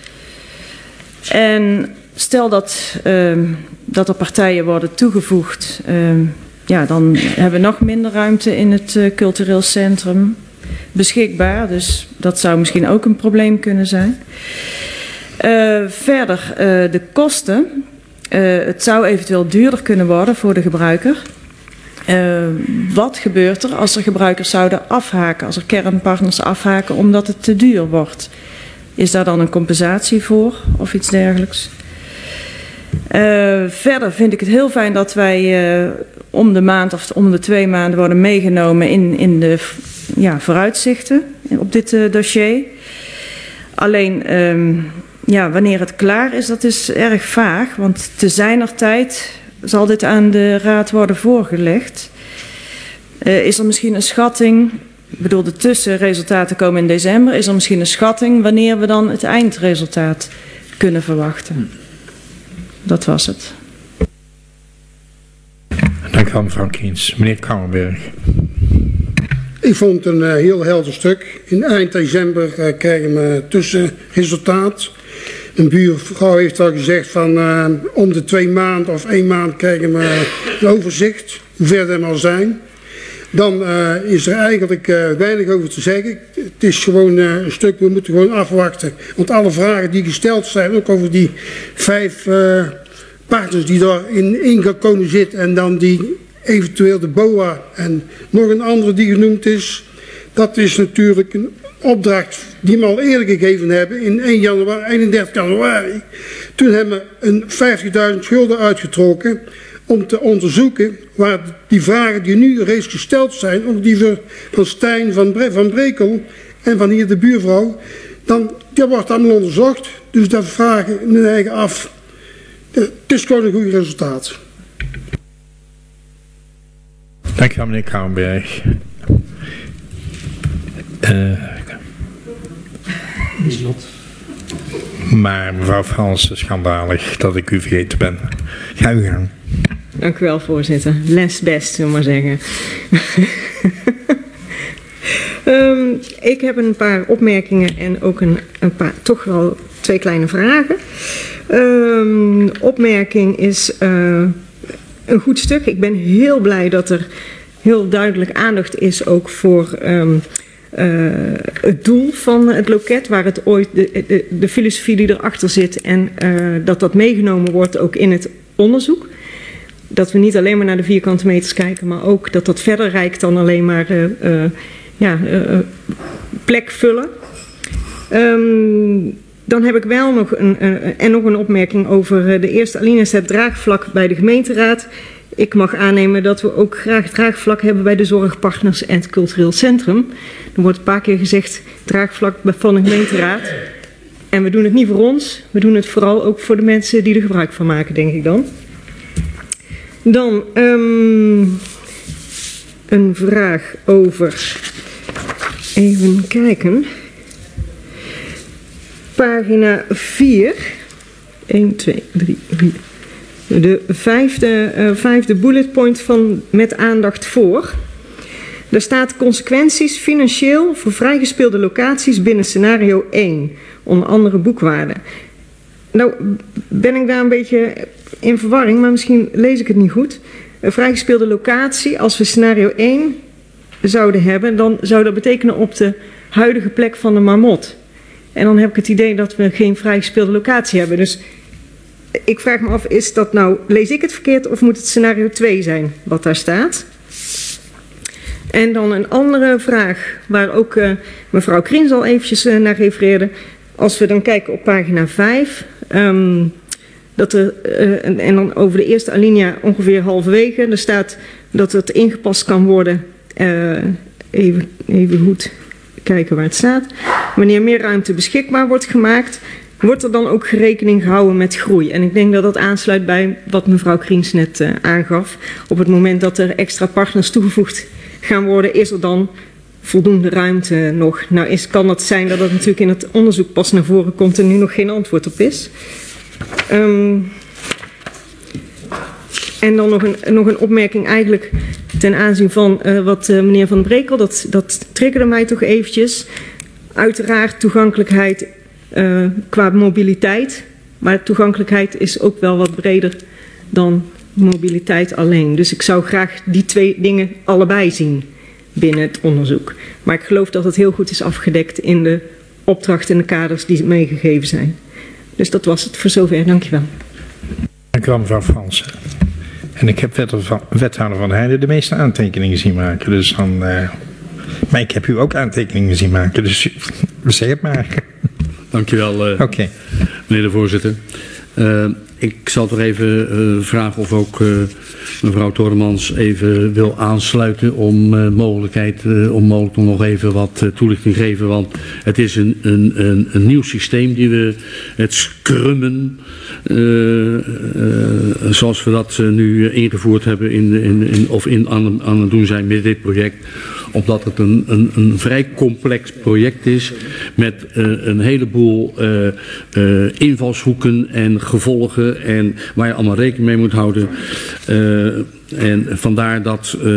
En stel dat, uh, dat er partijen worden toegevoegd. Uh, ja, dan hebben we nog minder ruimte in het uh, cultureel centrum beschikbaar. Dus dat zou misschien ook een probleem kunnen zijn. Uh, verder, uh, de kosten. Uh, het zou eventueel duurder kunnen worden voor de gebruiker. Uh, wat gebeurt er als er gebruikers zouden afhaken, als er kernpartners afhaken omdat het te duur wordt? Is daar dan een compensatie voor of iets dergelijks? Uh, verder vind ik het heel fijn dat wij uh, om de maand of om de twee maanden worden meegenomen in, in de ja, vooruitzichten op dit uh, dossier. Alleen... Um, Ja, wanneer het klaar is, dat is erg vaag, want te zijner tijd zal dit aan de raad worden voorgelegd. Uh, is er misschien een schatting, ik bedoel de tussenresultaten komen in december, is er misschien een schatting wanneer we dan het eindresultaat kunnen verwachten? Dat was het. Dank u wel mevrouw Kriens. Meneer Kouwenberg. Ik vond het een uh, heel helder stuk. In eind december uh, krijgen we tussenresultaat. Een buurvrouw heeft al gezegd van uh, om de twee maanden of één maand krijgen we een overzicht. Hoe ver we al zijn. Dan uh, is er eigenlijk uh, weinig over te zeggen. Het is gewoon uh, een stuk, we moeten gewoon afwachten. Want alle vragen die gesteld zijn, ook over die vijf uh, partners die daarin ingekomen zitten en dan die... eventueel de B O A en nog een andere die genoemd is. Dat is natuurlijk een opdracht die we al eerder gegeven hebben in één januari, eenendertig januari. Toen hebben we een vijftigduizend schulden uitgetrokken om te onderzoeken waar die vragen die nu reeds gesteld zijn, ook die van Stijn, van, Bre van Brekel en van hier de buurvrouw, dan dat wordt allemaal onderzocht. Dus dat vragen we eigen af. Het is gewoon een goed resultaat. Dank u wel meneer Kouwenberg. Uh, maar mevrouw Frans, schandalig dat ik u vergeten ben. Ga u gang. Dank u wel voorzitter. Les best, zullen we maar zeggen. um, ik heb een paar opmerkingen en ook een, een paar, toch wel twee kleine vragen. Um, opmerking is... Uh, Een goed stuk. Ik ben heel blij dat er heel duidelijk aandacht is ook voor um, uh, het doel van het loket, waar het ooit de, de, de filosofie die erachter zit en uh, dat dat meegenomen wordt ook in het onderzoek. Dat we niet alleen maar naar de vierkante meters kijken, maar ook dat dat verder reikt dan alleen maar uh, uh, ja, uh, plek vullen. Um, Dan heb ik wel nog een, uh, en nog een opmerking over uh, de eerste alinea's, het draagvlak bij de gemeenteraad. Ik mag aannemen dat we ook graag draagvlak hebben bij de zorgpartners en het cultureel centrum. Er wordt een paar keer gezegd draagvlak van de gemeenteraad. En we doen het niet voor ons, we doen het vooral ook voor de mensen die er gebruik van maken, denk ik dan. Dan um, een vraag over, even kijken, pagina vier, één, twee, drie, vier. De vijfde, uh, vijfde bullet point van met aandacht voor. Daar staat consequenties financieel voor vrijgespeelde locaties binnen scenario één, onder andere boekwaarde. Nou ben ik daar een beetje in verwarring, maar misschien lees ik het niet goed. Een vrijgespeelde locatie, als we scenario één zouden hebben, dan zou dat betekenen op de huidige plek van de Marmot. En dan heb ik het idee dat we geen vrijgespeelde locatie hebben. Dus ik vraag me af, is dat nou, lees ik het verkeerd of moet het scenario twee zijn wat daar staat? En dan een andere vraag, waar ook uh, mevrouw Kriens al eventjes uh, naar refereerde. Als we dan kijken op pagina vijf, um, dat er, uh, en, en dan over de eerste alinea ongeveer halverwege, er staat dat het ingepast kan worden, uh, even, even goed kijken waar het staat. Wanneer meer ruimte beschikbaar wordt gemaakt, wordt er dan ook rekening gehouden met groei. En ik denk dat dat aansluit bij wat mevrouw Kriens net uh, aangaf. Op het moment dat er extra partners toegevoegd gaan worden, is er dan voldoende ruimte nog. Nou is, kan het zijn dat het natuurlijk in het onderzoek pas naar voren komt en nu nog geen antwoord op is. Um, en dan nog een, nog een opmerking eigenlijk ten aanzien van uh, wat uh, meneer Van Brekel, dat, dat triggerde mij toch eventjes. Uiteraard toegankelijkheid uh, qua mobiliteit, maar toegankelijkheid is ook wel wat breder dan mobiliteit alleen. Dus ik zou graag die twee dingen allebei zien binnen het onderzoek. Maar ik geloof dat het heel goed is afgedekt in de opdrachten en de kaders die meegegeven zijn. Dus dat was het voor zover. Dankjewel. Dank u wel, mevrouw Fransen. En ik heb wethouder Van Heijden de meeste aantekeningen zien maken. Dus dan, uh, maar ik heb u ook aantekeningen zien maken. Dus zeg het maar. Dankjewel, uh, okay. meneer de voorzitter. Uh, ik zal toch even uh, vragen of ook uh, mevrouw Tormans even wil aansluiten om uh, mogelijkheid, uh, om mogelijk nog even wat uh, toelichting geven. Want het is een, een, een, een nieuw systeem die we, het scrummen, uh, uh, zoals we dat uh, nu ingevoerd hebben in, in, in, of in, aan, aan het doen zijn met dit project. Omdat het een, een, een vrij complex project is met uh, een heleboel uh, uh, invalshoeken en gevolgen en waar je allemaal rekening mee moet houden. Uh, en vandaar dat uh,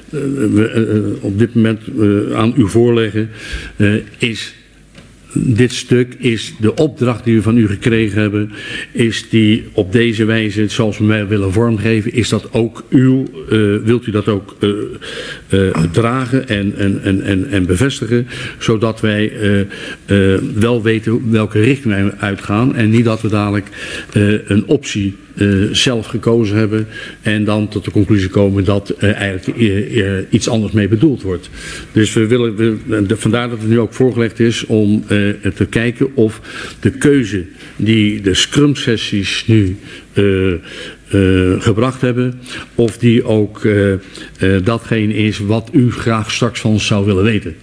we uh, op dit moment uh, aan u voorleggen uh, is dit stuk, is de opdracht die we van u gekregen hebben, is die op deze wijze, zoals we mij willen vormgeven, is dat ook uw, uh, wilt u dat ook uh, uh, dragen en, en, en, en, en bevestigen, zodat wij uh, uh, wel weten welke richting wij uitgaan en niet dat we dadelijk uh, een optie Uh, zelf gekozen hebben en dan tot de conclusie komen dat uh, eigenlijk uh, uh, iets anders mee bedoeld wordt. Dus we willen, we, de, vandaar dat het nu ook voorgelegd is om uh, te kijken of de keuze die de Scrum-sessies nu uh, uh, gebracht hebben, of die ook uh, uh, datgene is wat u graag straks van ons zou willen weten.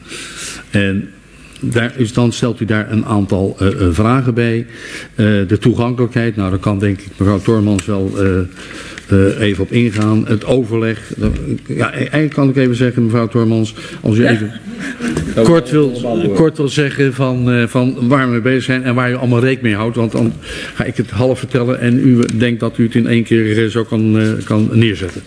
En daar is, dan stelt u daar een aantal uh, uh, vragen bij. Uh, de toegankelijkheid, nou daar kan denk ik mevrouw Tormans wel uh, uh, even op ingaan. Het overleg, dat, ja, eigenlijk kan ik even zeggen mevrouw Tormans, als u even ja. kort, wil, kort wil zeggen van, uh, van waar we mee bezig zijn en waar u allemaal rekening mee houdt. Want dan ga ik het half vertellen en u denkt dat u het in één keer uh, zo kan, uh, kan neerzetten.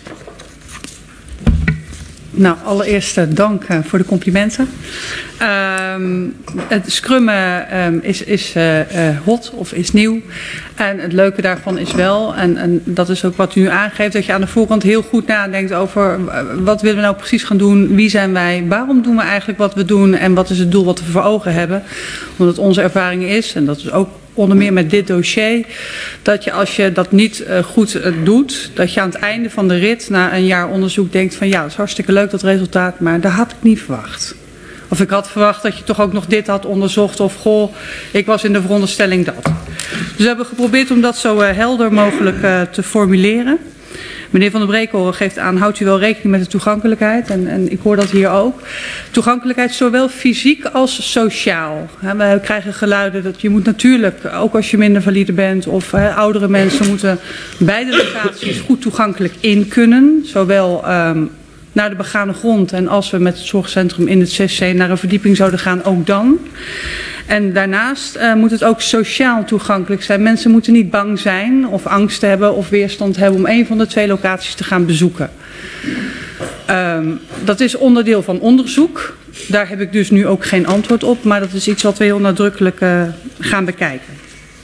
Nou, allereerst uh, dank uh, voor de complimenten. Um, het scrummen um, is, is uh, uh, hot of is nieuw. En het leuke daarvan is wel, en, en dat is ook wat u nu aangeeft, dat je aan de voorkant heel goed nadenkt over uh, wat willen we nou precies gaan doen, wie zijn wij, waarom doen we eigenlijk wat we doen en wat is het doel wat we voor ogen hebben. Omdat onze ervaring is, en dat is ook onder meer met dit dossier, dat je als je dat niet uh, goed uh, doet, dat je aan het einde van de rit, na een jaar onderzoek, denkt van ja, dat is hartstikke leuk dat resultaat, maar dat had ik niet verwacht. Of ik had verwacht dat je toch ook nog dit had onderzocht, of goh, ik was in de veronderstelling dat. Dus we hebben geprobeerd om dat zo uh, helder mogelijk uh, te formuleren. Meneer Van der Breekoren geeft aan, houdt u wel rekening met de toegankelijkheid? En, en ik hoor dat hier ook. Toegankelijkheid zowel fysiek als sociaal. He, we krijgen geluiden dat je moet natuurlijk, ook als je minder valide bent of he, oudere mensen moeten beide locaties goed toegankelijk in kunnen. Zowel um, naar de begane grond en als we met het zorgcentrum in het C C naar een verdieping zouden gaan, ook dan. En daarnaast uh, moet het ook sociaal toegankelijk zijn. Mensen moeten niet bang zijn of angst hebben of weerstand hebben om een van de twee locaties te gaan bezoeken. Um, dat is onderdeel van onderzoek. Daar heb ik dus nu ook geen antwoord op, maar dat is iets wat we heel nadrukkelijk uh, gaan bekijken.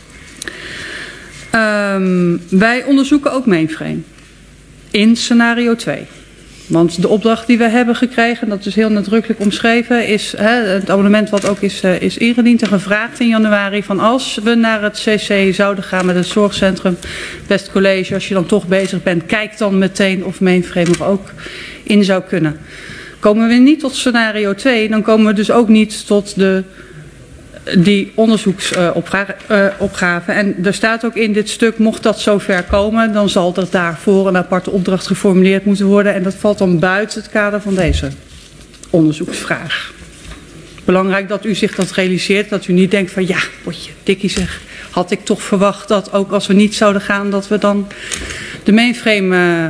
Um, wij onderzoeken ook mainframe in scenario twee. Want de opdracht die we hebben gekregen, dat is heel nadrukkelijk omschreven, is hè, het abonnement wat ook is, uh, is ingediend en gevraagd in januari van als we naar het C C zouden gaan met het zorgcentrum West College, als je dan toch bezig bent, kijk dan meteen of mainframe er ook in zou kunnen. Komen we niet tot scenario twee, dan komen we dus ook niet tot de die onderzoeksopgave. En er staat ook in dit stuk, mocht dat zover komen, dan zal er daarvoor een aparte opdracht geformuleerd moeten worden. En dat valt dan buiten het kader van deze onderzoeksvraag. Belangrijk dat u zich dat realiseert, dat u niet denkt van ja, potje, dikkie zeg, had ik toch verwacht dat ook als we niet zouden gaan, dat we dan de mainframe uh,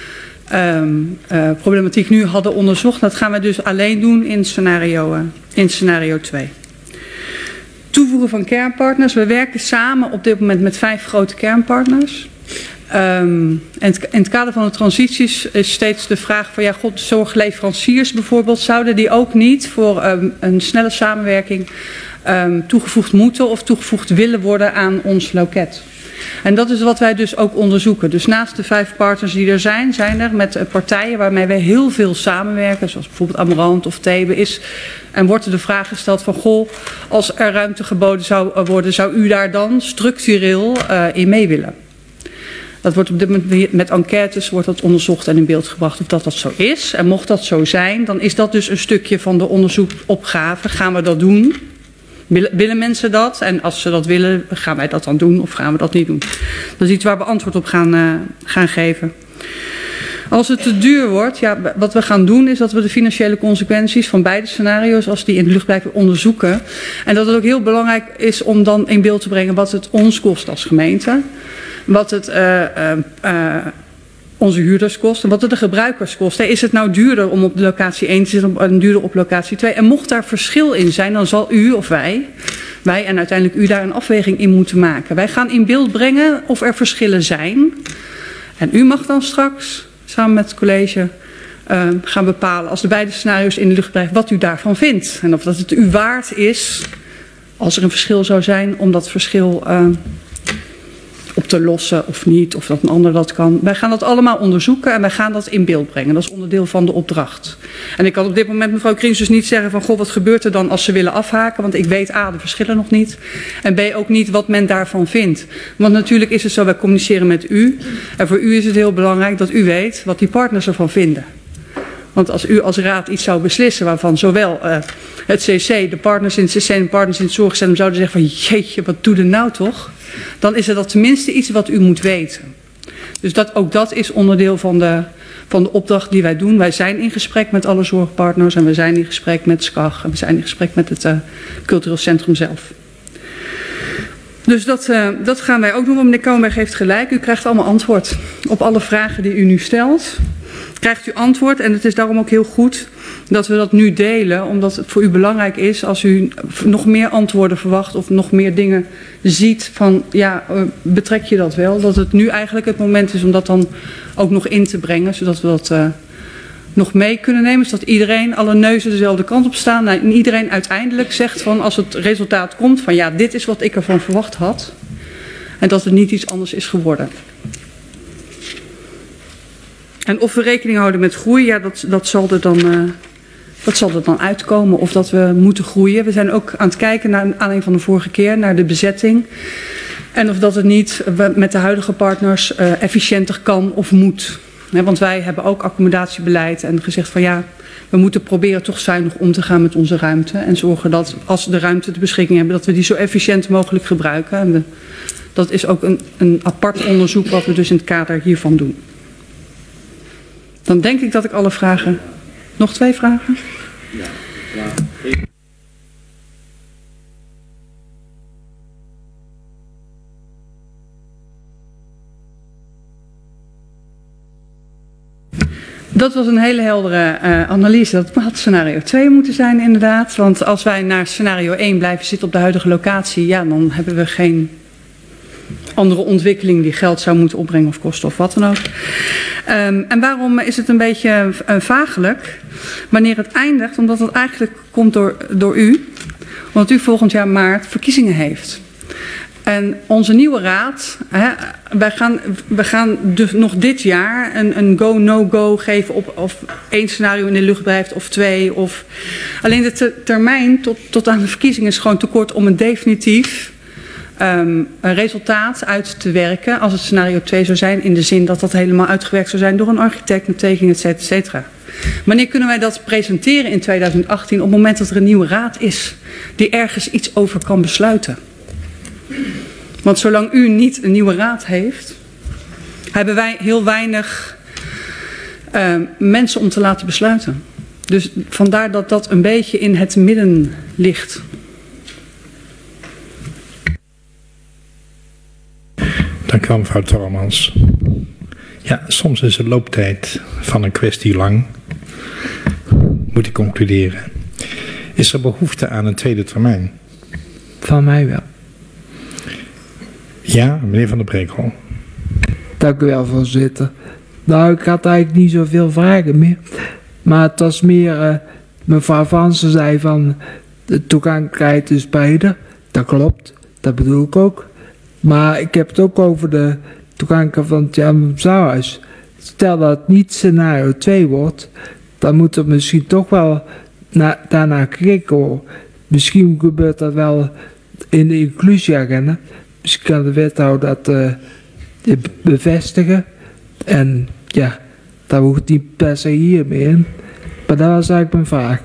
um, uh, problematiek nu hadden onderzocht. Dat gaan we dus alleen doen in scenario, uh, in scenario twee. Toevoegen van kernpartners. We werken samen op dit moment met vijf grote kernpartners. Um, en in het kader van de transities is steeds de vraag van ja, god, zorgleveranciers bijvoorbeeld, zouden die ook niet voor um, een snelle samenwerking um, toegevoegd moeten of toegevoegd willen worden aan ons loket? En dat is wat wij dus ook onderzoeken. Dus naast de vijf partners die er zijn, zijn er met partijen waarmee wij heel veel samenwerken, zoals bijvoorbeeld Amarant of Thebe, is en wordt er de vraag gesteld van goh, als er ruimte geboden zou worden, zou u daar dan structureel uh, in mee willen? Dat wordt op dit moment met enquêtes wordt dat onderzocht en in beeld gebracht of dat dat zo is. En mocht dat zo zijn, dan is dat dus een stukje van de onderzoekopgave. Gaan we dat doen? Willen, willen mensen dat? En als ze dat willen, gaan wij dat dan doen of gaan we dat niet doen? Dat is iets waar we antwoord op gaan, uh, gaan geven. Als het te duur wordt, ja, wat we gaan doen is dat we de financiële consequenties van beide scenario's, als die in de lucht blijven, onderzoeken. En dat het ook heel belangrijk is om dan in beeld te brengen wat het ons kost als gemeente. Wat het uh, uh, uh, onze huurders kost en wat het de gebruikers kost. Is het nou duurder om op de locatie één te zitten en duurder op locatie twee? En mocht daar verschil in zijn, dan zal u of wij, wij en uiteindelijk u daar een afweging in moeten maken. Wij gaan in beeld brengen of er verschillen zijn. En u mag dan straks, samen met het college, uh, gaan bepalen, als de beide scenario's in de lucht blijven, wat u daarvan vindt. En of dat het u waard is, als er een verschil zou zijn, om dat verschil uh, op te lossen of niet, of dat een ander dat kan. Wij gaan dat allemaal onderzoeken en wij gaan dat in beeld brengen. Dat is onderdeel van de opdracht. En ik kan op dit moment mevrouw Kriens dus niet zeggen van goh, wat gebeurt er dan als ze willen afhaken? Want ik weet A, de verschillen nog niet. En B, ook niet wat men daarvan vindt. Want natuurlijk is het zo, wij communiceren met u. En voor u is het heel belangrijk dat u weet wat die partners ervan vinden. Want als u als raad iets zou beslissen waarvan zowel uh, het C C, de partners in het C C en de partners in het zorgcentrum zouden zeggen van jeetje, wat doe je nou toch? Dan is er dat tenminste iets wat u moet weten. Dus dat, ook dat is onderdeel van de, van de opdracht die wij doen. Wij zijn in gesprek met alle zorgpartners en we zijn in gesprek met S C A G en we zijn in gesprek met het uh, cultureel centrum zelf. Dus dat, uh, dat gaan wij ook doen. Want meneer Kouwenberg heeft gelijk. U krijgt allemaal antwoord op alle vragen die u nu stelt. Krijgt u antwoord en het is daarom ook heel goed dat we dat nu delen. Omdat het voor u belangrijk is als u nog meer antwoorden verwacht of nog meer dingen ziet van ja, uh, betrek je dat wel? Dat het nu eigenlijk het moment is om dat dan ook nog in te brengen. Zodat we dat uh, nog mee kunnen nemen. Zodat iedereen, alle neuzen dezelfde kant op staan. En iedereen uiteindelijk zegt van als het resultaat komt van ja, dit is wat ik ervan verwacht had. En dat het niet iets anders is geworden. En of we rekening houden met groei, ja, dat, dat, zal er dan, uh, dat zal er dan uitkomen. Of dat we moeten groeien. We zijn ook aan het kijken naar aanleiding van de vorige keer, naar de bezetting. En of dat het niet met de huidige partners uh, efficiënter kan of moet. He, want wij hebben ook accommodatiebeleid en gezegd van ja, we moeten proberen toch zuinig om te gaan met onze ruimte. En zorgen dat als we de ruimte ter beschikking hebben, dat we die zo efficiënt mogelijk gebruiken. En we, dat is ook een, een apart onderzoek wat we dus in het kader hiervan doen. Dan denk ik dat ik alle vragen... Nog twee vragen? Ja. Dat was een hele heldere uh, analyse. Dat had scenario twee moeten zijn inderdaad. Want als wij naar scenario één blijven zitten op de huidige locatie... ja, dan hebben we geen andere ontwikkeling die geld zou moeten opbrengen of kosten of wat dan ook. Um, en waarom is het een beetje uh, vagelijk wanneer het eindigt? Omdat het eigenlijk komt door, door u. Omdat u volgend jaar maart verkiezingen heeft. En onze nieuwe raad, hè, wij gaan, we gaan dus nog dit jaar een, een go-no-go geven op of één scenario in de lucht blijft of twee. Of... Alleen de te, termijn tot, tot aan de verkiezingen is gewoon te kort om een definitief um, een resultaat uit te werken als het scenario twee zou zijn. In de zin dat dat helemaal uitgewerkt zou zijn door een architect met tekening, et cetera, et cetera. Wanneer kunnen wij dat presenteren in tweeduizend achttien op het moment dat er een nieuwe raad is die ergens iets over kan besluiten? Want zolang u niet een nieuwe raad heeft, hebben wij heel weinig uh, mensen om te laten besluiten. Dus vandaar dat dat een beetje in het midden ligt. Dank u wel, mevrouw Tormans. Ja, soms is de looptijd van een kwestie lang. Moet ik concluderen. Is er behoefte aan een tweede termijn? Van mij wel. Ja, meneer Van der Brekel. Dank u wel, voorzitter. Nou, ik had eigenlijk niet zoveel vragen meer. Maar het was meer, uh, mevrouw Vansen zei van de toegankelijkheid is beter. Dat klopt, dat bedoel ik ook. Maar ik heb het ook over de toegankelijkheid van het Jan Zouwhuis. Stel dat het niet scenario twee wordt, dan moet er misschien toch wel na, daarnaar gekeken worden. Misschien gebeurt dat wel in de inclusieagenda. Misschien kan de wethouder dat uh, bevestigen. En ja, daar hoeft niet per se hiermee in. Maar dat was eigenlijk mijn vraag.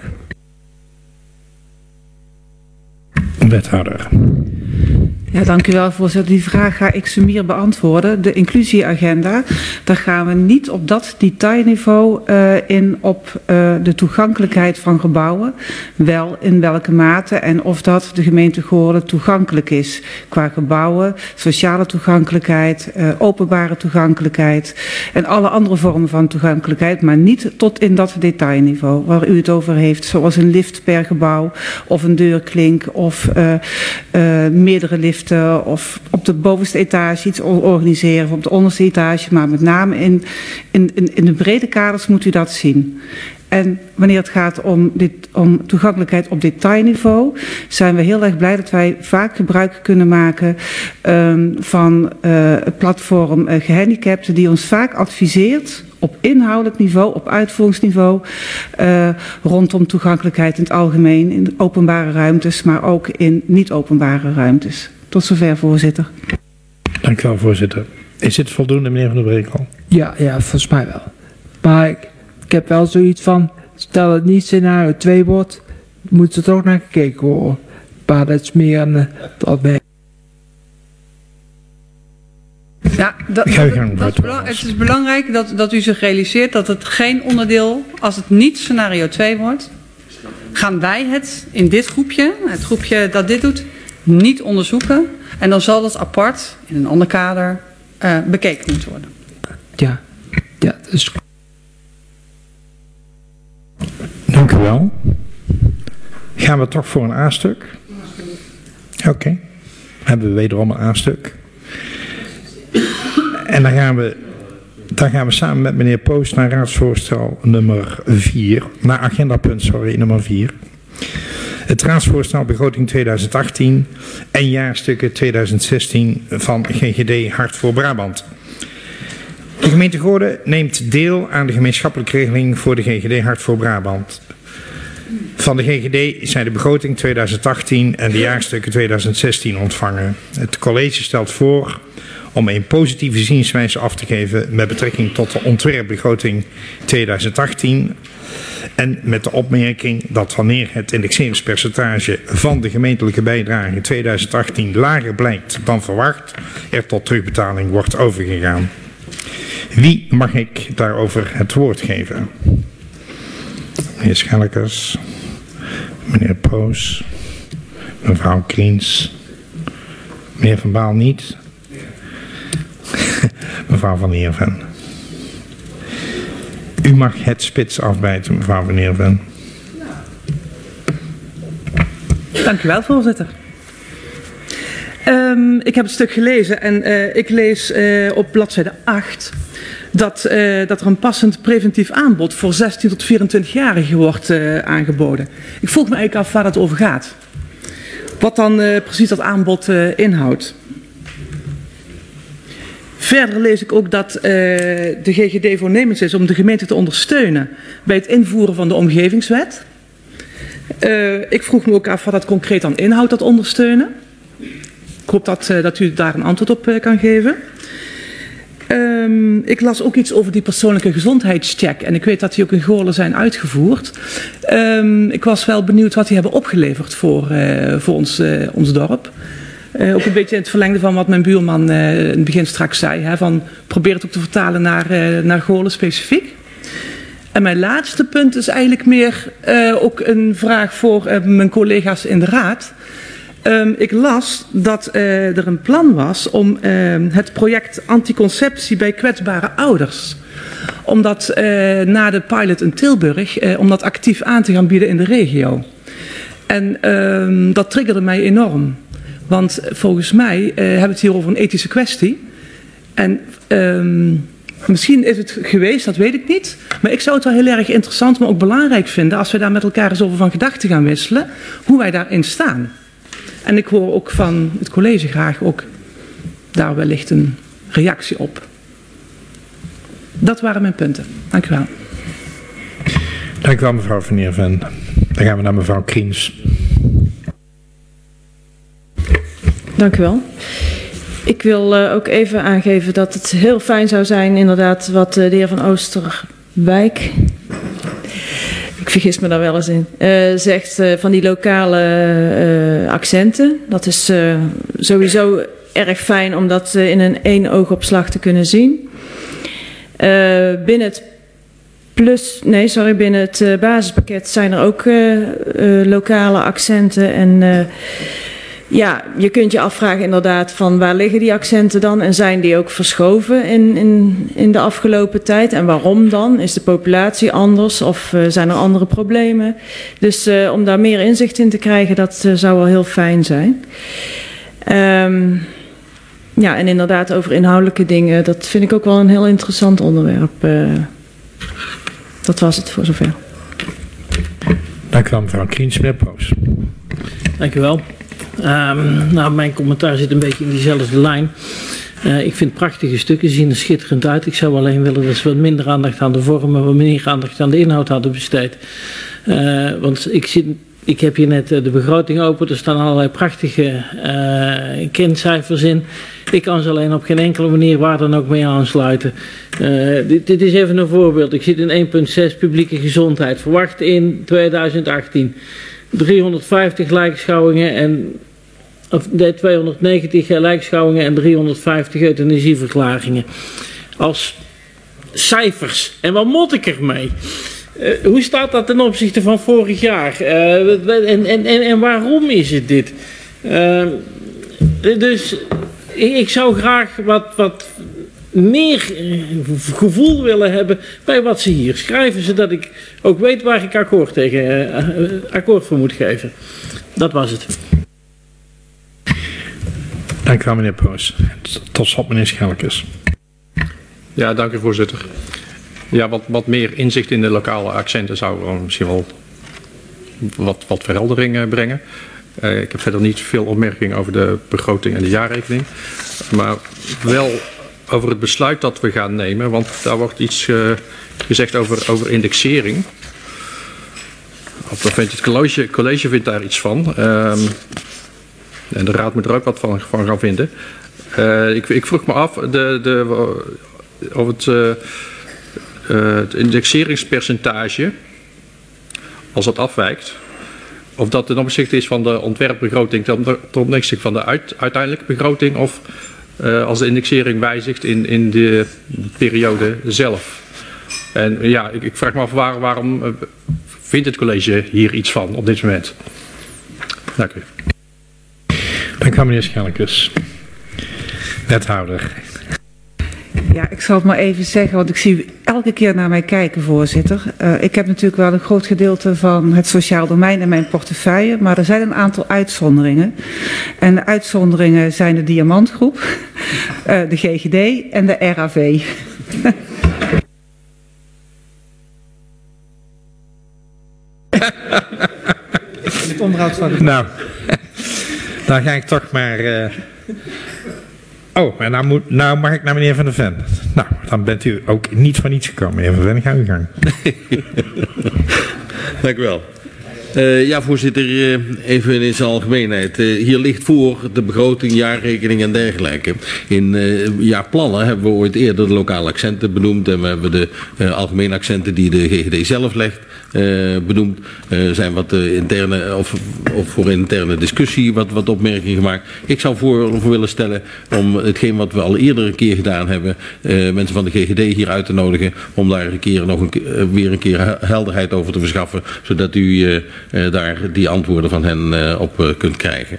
Wethouder. Ja, dank u wel, voorzitter. Die vraag ga ik sumier beantwoorden. De inclusieagenda, daar gaan we niet op dat detailniveau uh, in op uh, de toegankelijkheid van gebouwen. Wel in welke mate en of dat de gemeente Goorlen toegankelijk is. Qua gebouwen, sociale toegankelijkheid, uh, openbare toegankelijkheid en alle andere vormen van toegankelijkheid. Maar niet tot in dat detailniveau waar u het over heeft. Zoals een lift per gebouw of een deurklink of uh, uh, meerdere liften. Of op de bovenste etage iets organiseren of op de onderste etage. Maar met name in, in, in de brede kaders moet u dat zien. En wanneer het gaat om, dit, om toegankelijkheid op detailniveau, zijn we heel erg blij dat wij vaak gebruik kunnen maken um, van uh, het platform uh, gehandicapten die ons vaak adviseert op inhoudelijk niveau, op uitvoeringsniveau, uh, rondom toegankelijkheid in het algemeen, in openbare ruimtes, maar ook in niet-openbare ruimtes. Tot zover, voorzitter. Dank u wel, voorzitter. Is dit voldoende, meneer Van der Brekel? Ja, ja, volgens mij wel. Maar ik, ik heb wel zoiets van, stel dat het niet scenario twee wordt, moet er toch naar gekeken worden. Maar dat is meer een uh, opmerking. Ja, dat, dat, dat is belang, het is belangrijk dat, dat u zich realiseert dat het geen onderdeel, als het niet scenario twee wordt, gaan wij het in dit groepje, het groepje dat dit doet, niet onderzoeken. En dan zal dat apart, in een ander kader, uh, bekeken moeten worden. Ja, ja, dat is... Dank u wel. Gaan we toch voor een A-stuk? Oké. Okay. Hebben we wederom een A-stuk. En dan gaan we, dan gaan we samen met meneer Post naar raadsvoorstel nummer vier. Naar agendapunt, sorry, nummer vier. Het raadsvoorstel begroting tweeduizend achttien en jaarstukken tweeduizend zestien van G G D Hart voor Brabant. De gemeente Goorlen neemt deel aan de gemeenschappelijke regeling voor de G G D Hart voor Brabant. Van de G G D zijn de begroting tweeduizend achttien en de jaarstukken tweeduizend zestien ontvangen. Het college stelt voor om een positieve zienswijze af te geven met betrekking tot de ontwerpbegroting tweeduizend achttien en met de opmerking dat wanneer het indexeringspercentage van de gemeentelijke bijdrage tweeduizend achttien lager blijkt dan verwacht, er tot terugbetaling wordt overgegaan. Wie mag ik daarover het woord geven? Meneer Schellekes, meneer Poos, mevrouw Kriens, meneer Van Baal niet, mevrouw Van Heerven. U mag het spits afbijten, mevrouw Van Heerven. Dank u wel, voorzitter. Um, ik heb het stuk gelezen en uh, ik lees uh, op bladzijde acht dat, uh, dat er een passend preventief aanbod voor zestien tot vierentwintigjarigen wordt uh, aangeboden. Ik vroeg me eigenlijk af waar het over gaat. Wat dan uh, precies dat aanbod uh, inhoudt. Verder lees ik ook dat uh, de G G D voornemens is om de gemeente te ondersteunen bij het invoeren van de omgevingswet. Uh, ik vroeg me ook af wat dat concreet dan inhoudt, dat ondersteunen. Ik hoop dat, uh, dat u daar een antwoord op uh, kan geven. Um, ik las ook iets over die persoonlijke gezondheidscheck. En ik weet dat die ook in Goorlen zijn uitgevoerd. Um, ik was wel benieuwd wat die hebben opgeleverd voor, uh, voor ons, uh, ons dorp. Uh, ook een beetje in het verlengde van wat mijn buurman uh, in het begin straks zei. Hè, van probeer het ook te vertalen naar, uh, naar Goorlen specifiek. En mijn laatste punt is eigenlijk meer uh, ook een vraag voor uh, mijn collega's in de raad. Um, ik las dat uh, er een plan was om uh, het project anticonceptie bij kwetsbare ouders, om dat uh, na de pilot in Tilburg, uh, om dat actief aan te gaan bieden in de regio. En um, dat triggerde mij enorm. Want volgens mij uh, hebben we het hier over een ethische kwestie. En um, misschien is het geweest, dat weet ik niet. Maar ik zou het wel heel erg interessant, maar ook belangrijk vinden als we daar met elkaar eens over van gedachten gaan wisselen, hoe wij daarin staan. En ik hoor ook van het college graag ook daar wellicht een reactie op. Dat waren mijn punten. Dank u wel. Dank u wel, mevrouw Van Heerven. Dan gaan we naar mevrouw Kriens. Dank u wel. Ik wil uh, ook even aangeven dat het heel fijn zou zijn, inderdaad, wat uh, de heer Van Oosterwijk, ik vergis me daar wel eens in, uh, zegt uh, van die lokale uh, accenten. Dat is uh, sowieso erg fijn om dat uh, in een één oogopslag te kunnen zien. Uh, binnen het plus, nee, sorry, binnen het uh, basispakket zijn er ook uh, uh, lokale accenten en uh, ja, je kunt je afvragen inderdaad van waar liggen die accenten dan en zijn die ook verschoven in, in, in de afgelopen tijd en waarom dan? Is de populatie anders of uh, zijn er andere problemen? Dus uh, om daar meer inzicht in te krijgen, dat uh, zou wel heel fijn zijn. Um, ja, en inderdaad over inhoudelijke dingen, dat vind ik ook wel een heel interessant onderwerp. Uh, dat was het voor zover. Dank u wel, mevrouw Kriens. Meneer Poos. Dank u wel. Um, nou, mijn commentaar zit een beetje in diezelfde lijn. Uh, ik vind prachtige stukken, zien er schitterend uit. Ik zou alleen willen dat ze wat minder aandacht aan de vorm en wat meer aandacht aan de inhoud hadden besteed. Uh, want ik, zit, ik heb hier net uh, de begroting open, er staan allerlei prachtige uh, kentcijfers in. Ik kan ze alleen op geen enkele manier waar dan ook mee aansluiten. Uh, dit, dit is even een voorbeeld. Ik zit in één punt zes publieke gezondheid, verwacht in tweeduizend achttien. driehonderdvijftig lijkschouwingen en of nee, tweehonderdnegentig lijkschouwingen en driehonderdvijftig euthanasieverklaringen. Als cijfers. En wat moet ik ermee? Uh, hoe staat dat ten opzichte van vorig jaar? Uh, en, en, en, en waarom is het dit? Uh, dus ik zou graag wat, wat meer gevoel willen hebben bij wat ze hier schrijven, zodat ik ook weet waar ik akkoord, tegen, uh, akkoord voor moet geven. Dat was het. Dank u wel, meneer Poos. Tot slot, meneer Schellekes. Ja, dank u, voorzitter. Ja, wat, wat meer inzicht in de lokale accenten zou misschien wel wat, wat verheldering brengen. Uh, ik heb verder niet veel opmerkingen over de begroting en de jaarrekening. Maar wel over het besluit dat we gaan nemen. Want daar wordt iets uh, gezegd over, over indexering. Of dan vindt het college, college vindt daar iets van. Um, en de raad moet er ook wat van, van gaan vinden. Uh, ik, ik vroeg me af de, de, of het, uh, uh, het indexeringspercentage, als dat afwijkt, of dat ten opzichte is van de ontwerpbegroting ten opzichte van de uit, uiteindelijke begroting, of uh, als de indexering wijzigt in, in de periode zelf. En ja, ik, ik vraag me af waar, waarom uh, vindt het college hier iets van op dit moment? Dank u. Dank u, meneer Schellekes. Wethouder. Ja, ik zal het maar even zeggen, want ik zie u elke keer naar mij kijken, voorzitter. Uh, ik heb natuurlijk wel een groot gedeelte van het sociaal domein in mijn portefeuille, maar er zijn een aantal uitzonderingen. En de uitzonderingen zijn de Diamantgroep, uh, de G G D en de R A V. Het onderhoud van de... Nou, dan ga ik toch maar... Uh... Oh, maar nou, moet, nou mag ik naar meneer Van der Ven. Nou, dan bent u ook niet van iets gekomen, meneer Van der Ven. Ga uw gang. Dank u wel. Uh, ja, voorzitter, uh, even in zijn algemeenheid. Uh, hier ligt voor de begroting, jaarrekening en dergelijke. In uh, jaarplannen hebben we ooit eerder de lokale accenten benoemd en we hebben de uh, algemene accenten die de G G D zelf legt uh, benoemd. Er uh, zijn wat uh, interne of, of voor interne discussie wat, wat opmerkingen gemaakt. Ik zou voor, voor willen stellen om hetgeen wat we al eerder een keer gedaan hebben, uh, mensen van de G G D hier uit te nodigen om daar een keer nog een, uh, weer een keer helderheid over te verschaffen, zodat u uh, Uh, daar die antwoorden van hen uh, op uh, kunt krijgen.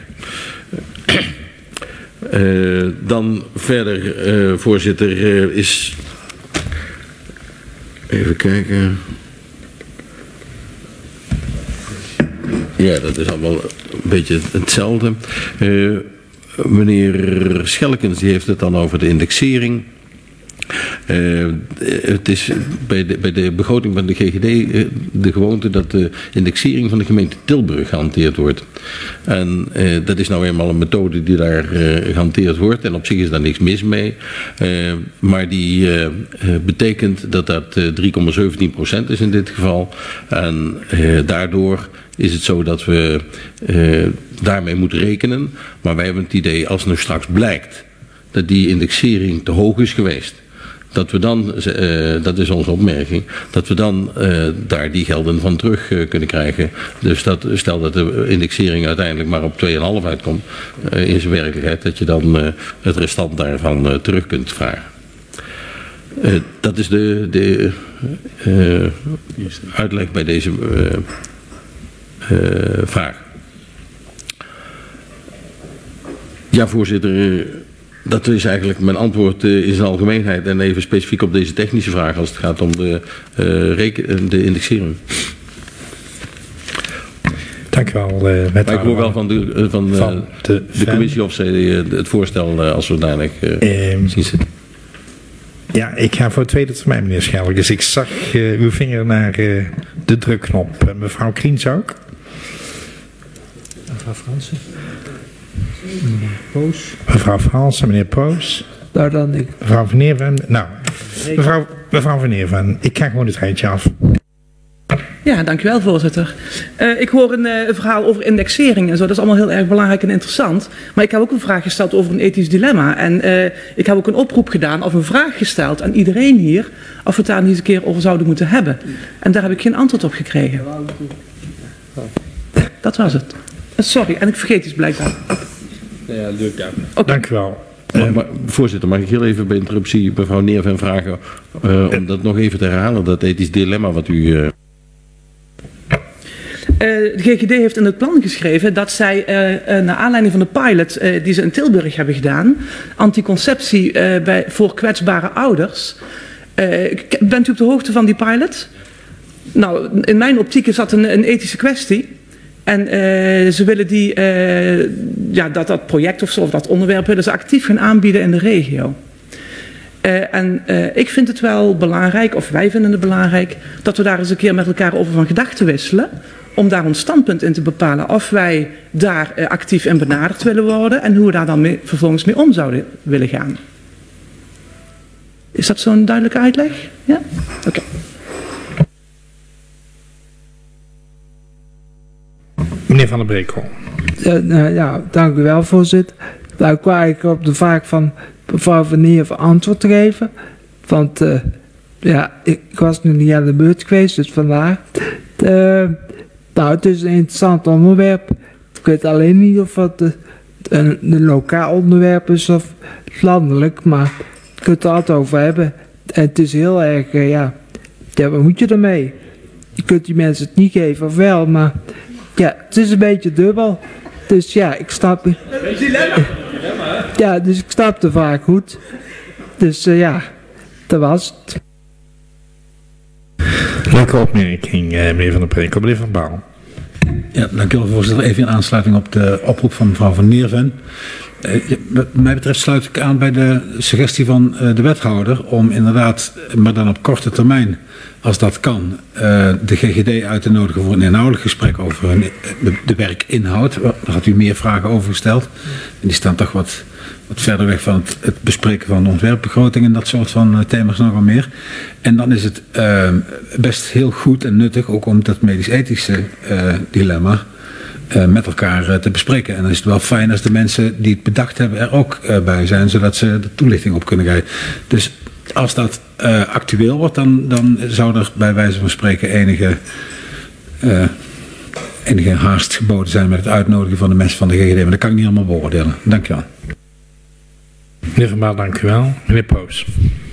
Uh, dan verder, uh, voorzitter, uh, is... Even kijken. Ja, dat is allemaal een beetje hetzelfde. Uh, meneer Schellekens die heeft het dan over de indexering. Uh, het is bij de, bij de begroting van de G G D uh, de gewoonte dat de indexering van de gemeente Tilburg gehanteerd wordt. En uh, dat is nou eenmaal een methode die daar uh, gehanteerd wordt en op zich is daar niks mis mee. Uh, maar die uh, uh, betekent dat dat uh, drie komma zeventien procent is in dit geval. En uh, daardoor is het zo dat we uh, daarmee moeten rekenen. Maar wij hebben het idee, als nu straks blijkt dat die indexering te hoog is geweest, dat we dan, uh, dat is onze opmerking, dat we dan uh, daar die gelden van terug uh, kunnen krijgen. Dus dat, stel dat de indexering uiteindelijk maar op twee komma vijf uitkomt, uh, is de werkelijkheid dat je dan uh, het restant daarvan uh, terug kunt vragen. Uh, dat is de, de uh, uitleg bij deze uh, uh, vraag. Ja, voorzitter. Uh, Dat is eigenlijk mijn antwoord uh, in zijn algemeenheid en even specifiek op deze technische vraag als het gaat om de, uh, reken- de indexering. Dank u wel, uh, wethouder. Maar ik hoor wel van de, uh, van, uh, van de, de commissie of zij uh, het voorstel uh, als zodanig uh, um, zien zitten. Ja, ik ga voor de tweede termijn, meneer Schellekes. Dus ik zag uh, uw vinger naar uh, de drukknop. Uh, mevrouw Kriens ook? Mevrouw Fransen. Meneer Poos. Mevrouw Fransen, meneer Poos. Nou, dan ik. Mevrouw Van Neerven. Nou, mevrouw, mevrouw Van Neerven, ik ga gewoon het rijtje af. Ja, dankjewel, voorzitter. Uh, ik hoor een, uh, een verhaal over indexering en zo. Dat is allemaal heel erg belangrijk en interessant. Maar ik heb ook een vraag gesteld over een ethisch dilemma. En uh, ik heb ook een oproep gedaan of een vraag gesteld aan iedereen hier of we het daar niet eens een keer over zouden moeten hebben. En daar heb ik geen antwoord op gekregen. Dat was het. Uh, sorry, en ik vergeet iets blijkbaar. Ja, lukt dat. Okay. Dank u wel. Maar, maar, voorzitter, mag ik heel even bij interruptie mevrouw Neerven vragen uh, om dat nog even te herhalen, dat ethisch dilemma wat u... Uh... Uh, de G G D heeft in het plan geschreven dat zij, uh, uh, naar aanleiding van de pilot uh, die ze in Tilburg hebben gedaan, anticonceptie uh, bij, voor kwetsbare ouders. Uh, bent u op de hoogte van die pilot? Nou, in mijn optiek is dat een, een ethische kwestie. En uh, ze willen die, uh, ja, dat, dat project of zo, of dat onderwerp willen ze actief gaan aanbieden in de regio. Uh, en uh, ik vind het wel belangrijk, of wij vinden het belangrijk, dat we daar eens een keer met elkaar over van gedachten wisselen. Om daar ons standpunt in te bepalen of wij daar uh, actief in benaderd willen worden en hoe we daar dan mee, vervolgens mee om zouden willen gaan. Is dat zo'n duidelijke uitleg? Ja? Oké. Okay. Meneer Van der Brekel. Ja, nou, ja, dank u wel, voorzitter. Nou, kwam ik op de vraag van mevrouw Van Neerven antwoord te geven. Want uh, ja, ik was nu niet aan de beurt geweest, dus vandaar. Uh, nou, het is een interessant onderwerp. Ik weet alleen niet of het een, een lokaal onderwerp is of landelijk, maar je kunt het er altijd over hebben. En het is heel erg, uh, ja, ja, wat moet je ermee? Je kunt die mensen het niet geven of wel, maar ja, het is een beetje dubbel. Dus ja, ik snap het. Ja, dus ik snap de vraag goed. Dus uh, ja, dat was het. Leuke opmerking, uh, meneer Van der Prinkel. Meneer Van Baal. Ja, dank u wel, voorzitter. Even in aansluiting op de oproep van mevrouw Van Neerven. Uh, wat mij betreft sluit ik aan bij de suggestie van uh, de wethouder om inderdaad, maar dan op korte termijn, als dat kan, uh, de G G D uit te nodigen voor een inhoudelijk gesprek over hun, de, de werkinhoud. Daar had u meer vragen over gesteld. En die staan toch wat, wat verder weg van het, het bespreken van de ontwerpbegroting en dat soort van uh, thema's nog wel meer. En dan is het uh, best heel goed en nuttig, ook om dat medisch-ethische uh, dilemma Uh, met elkaar uh, te bespreken. En dan is het wel fijn als de mensen die het bedacht hebben er ook uh, bij zijn, zodat ze de toelichting op kunnen geven. Dus als dat uh, actueel wordt, dan, dan zou er bij wijze van spreken enige, uh, enige haast geboden zijn met het uitnodigen van de mensen van de G G D. Maar dat kan ik niet allemaal beoordelen. Dank je wel. Meneer Van Baal, dank u wel. Meneer Poos.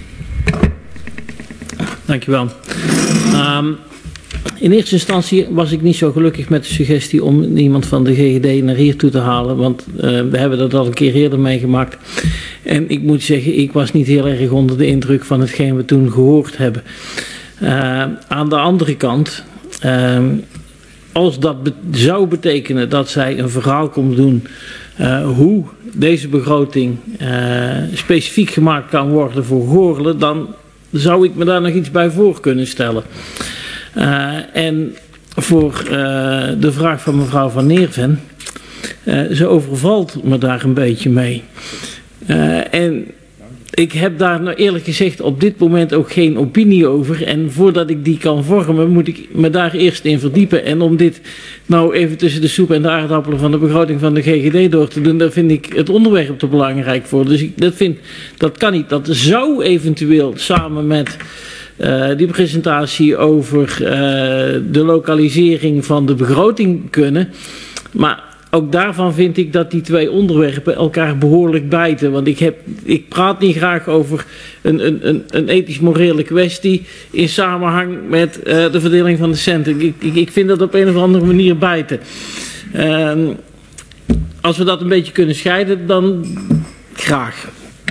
Dank je wel. Um, In eerste instantie was ik niet zo gelukkig met de suggestie om iemand van de G G D naar hier toe te halen, want uh, we hebben dat al een keer eerder meegemaakt. En ik moet zeggen, ik was niet heel erg onder de indruk van hetgeen we toen gehoord hebben. Uh, aan de andere kant, uh, als dat be- zou betekenen dat zij een verhaal komt doen uh, hoe deze begroting uh, specifiek gemaakt kan worden voor Goorlen, dan zou ik me daar nog iets bij voor kunnen stellen. Uh, en voor uh, de vraag van mevrouw Van Neerven, uh, ze overvalt me daar een beetje mee. Uh, en ik heb daar nou eerlijk gezegd op dit moment ook geen opinie over. En voordat ik die kan vormen, moet ik me daar eerst in verdiepen. En om dit nou even tussen de soep en de aardappelen van de begroting van de G G D door te doen, daar vind ik het onderwerp te belangrijk voor. Dus ik dat vind, dat kan niet. Dat zou eventueel samen met Uh, die presentatie over uh, de lokalisering van de begroting kunnen. Maar ook daarvan vind ik dat die twee onderwerpen elkaar behoorlijk bijten. Want ik, heb, ik praat niet graag over een, een, een, een ethisch-morele kwestie in samenhang met uh, de verdeling van de centen. Ik, ik, ik vind dat op een of andere manier bijten. Uh, als we dat een beetje kunnen scheiden, dan graag.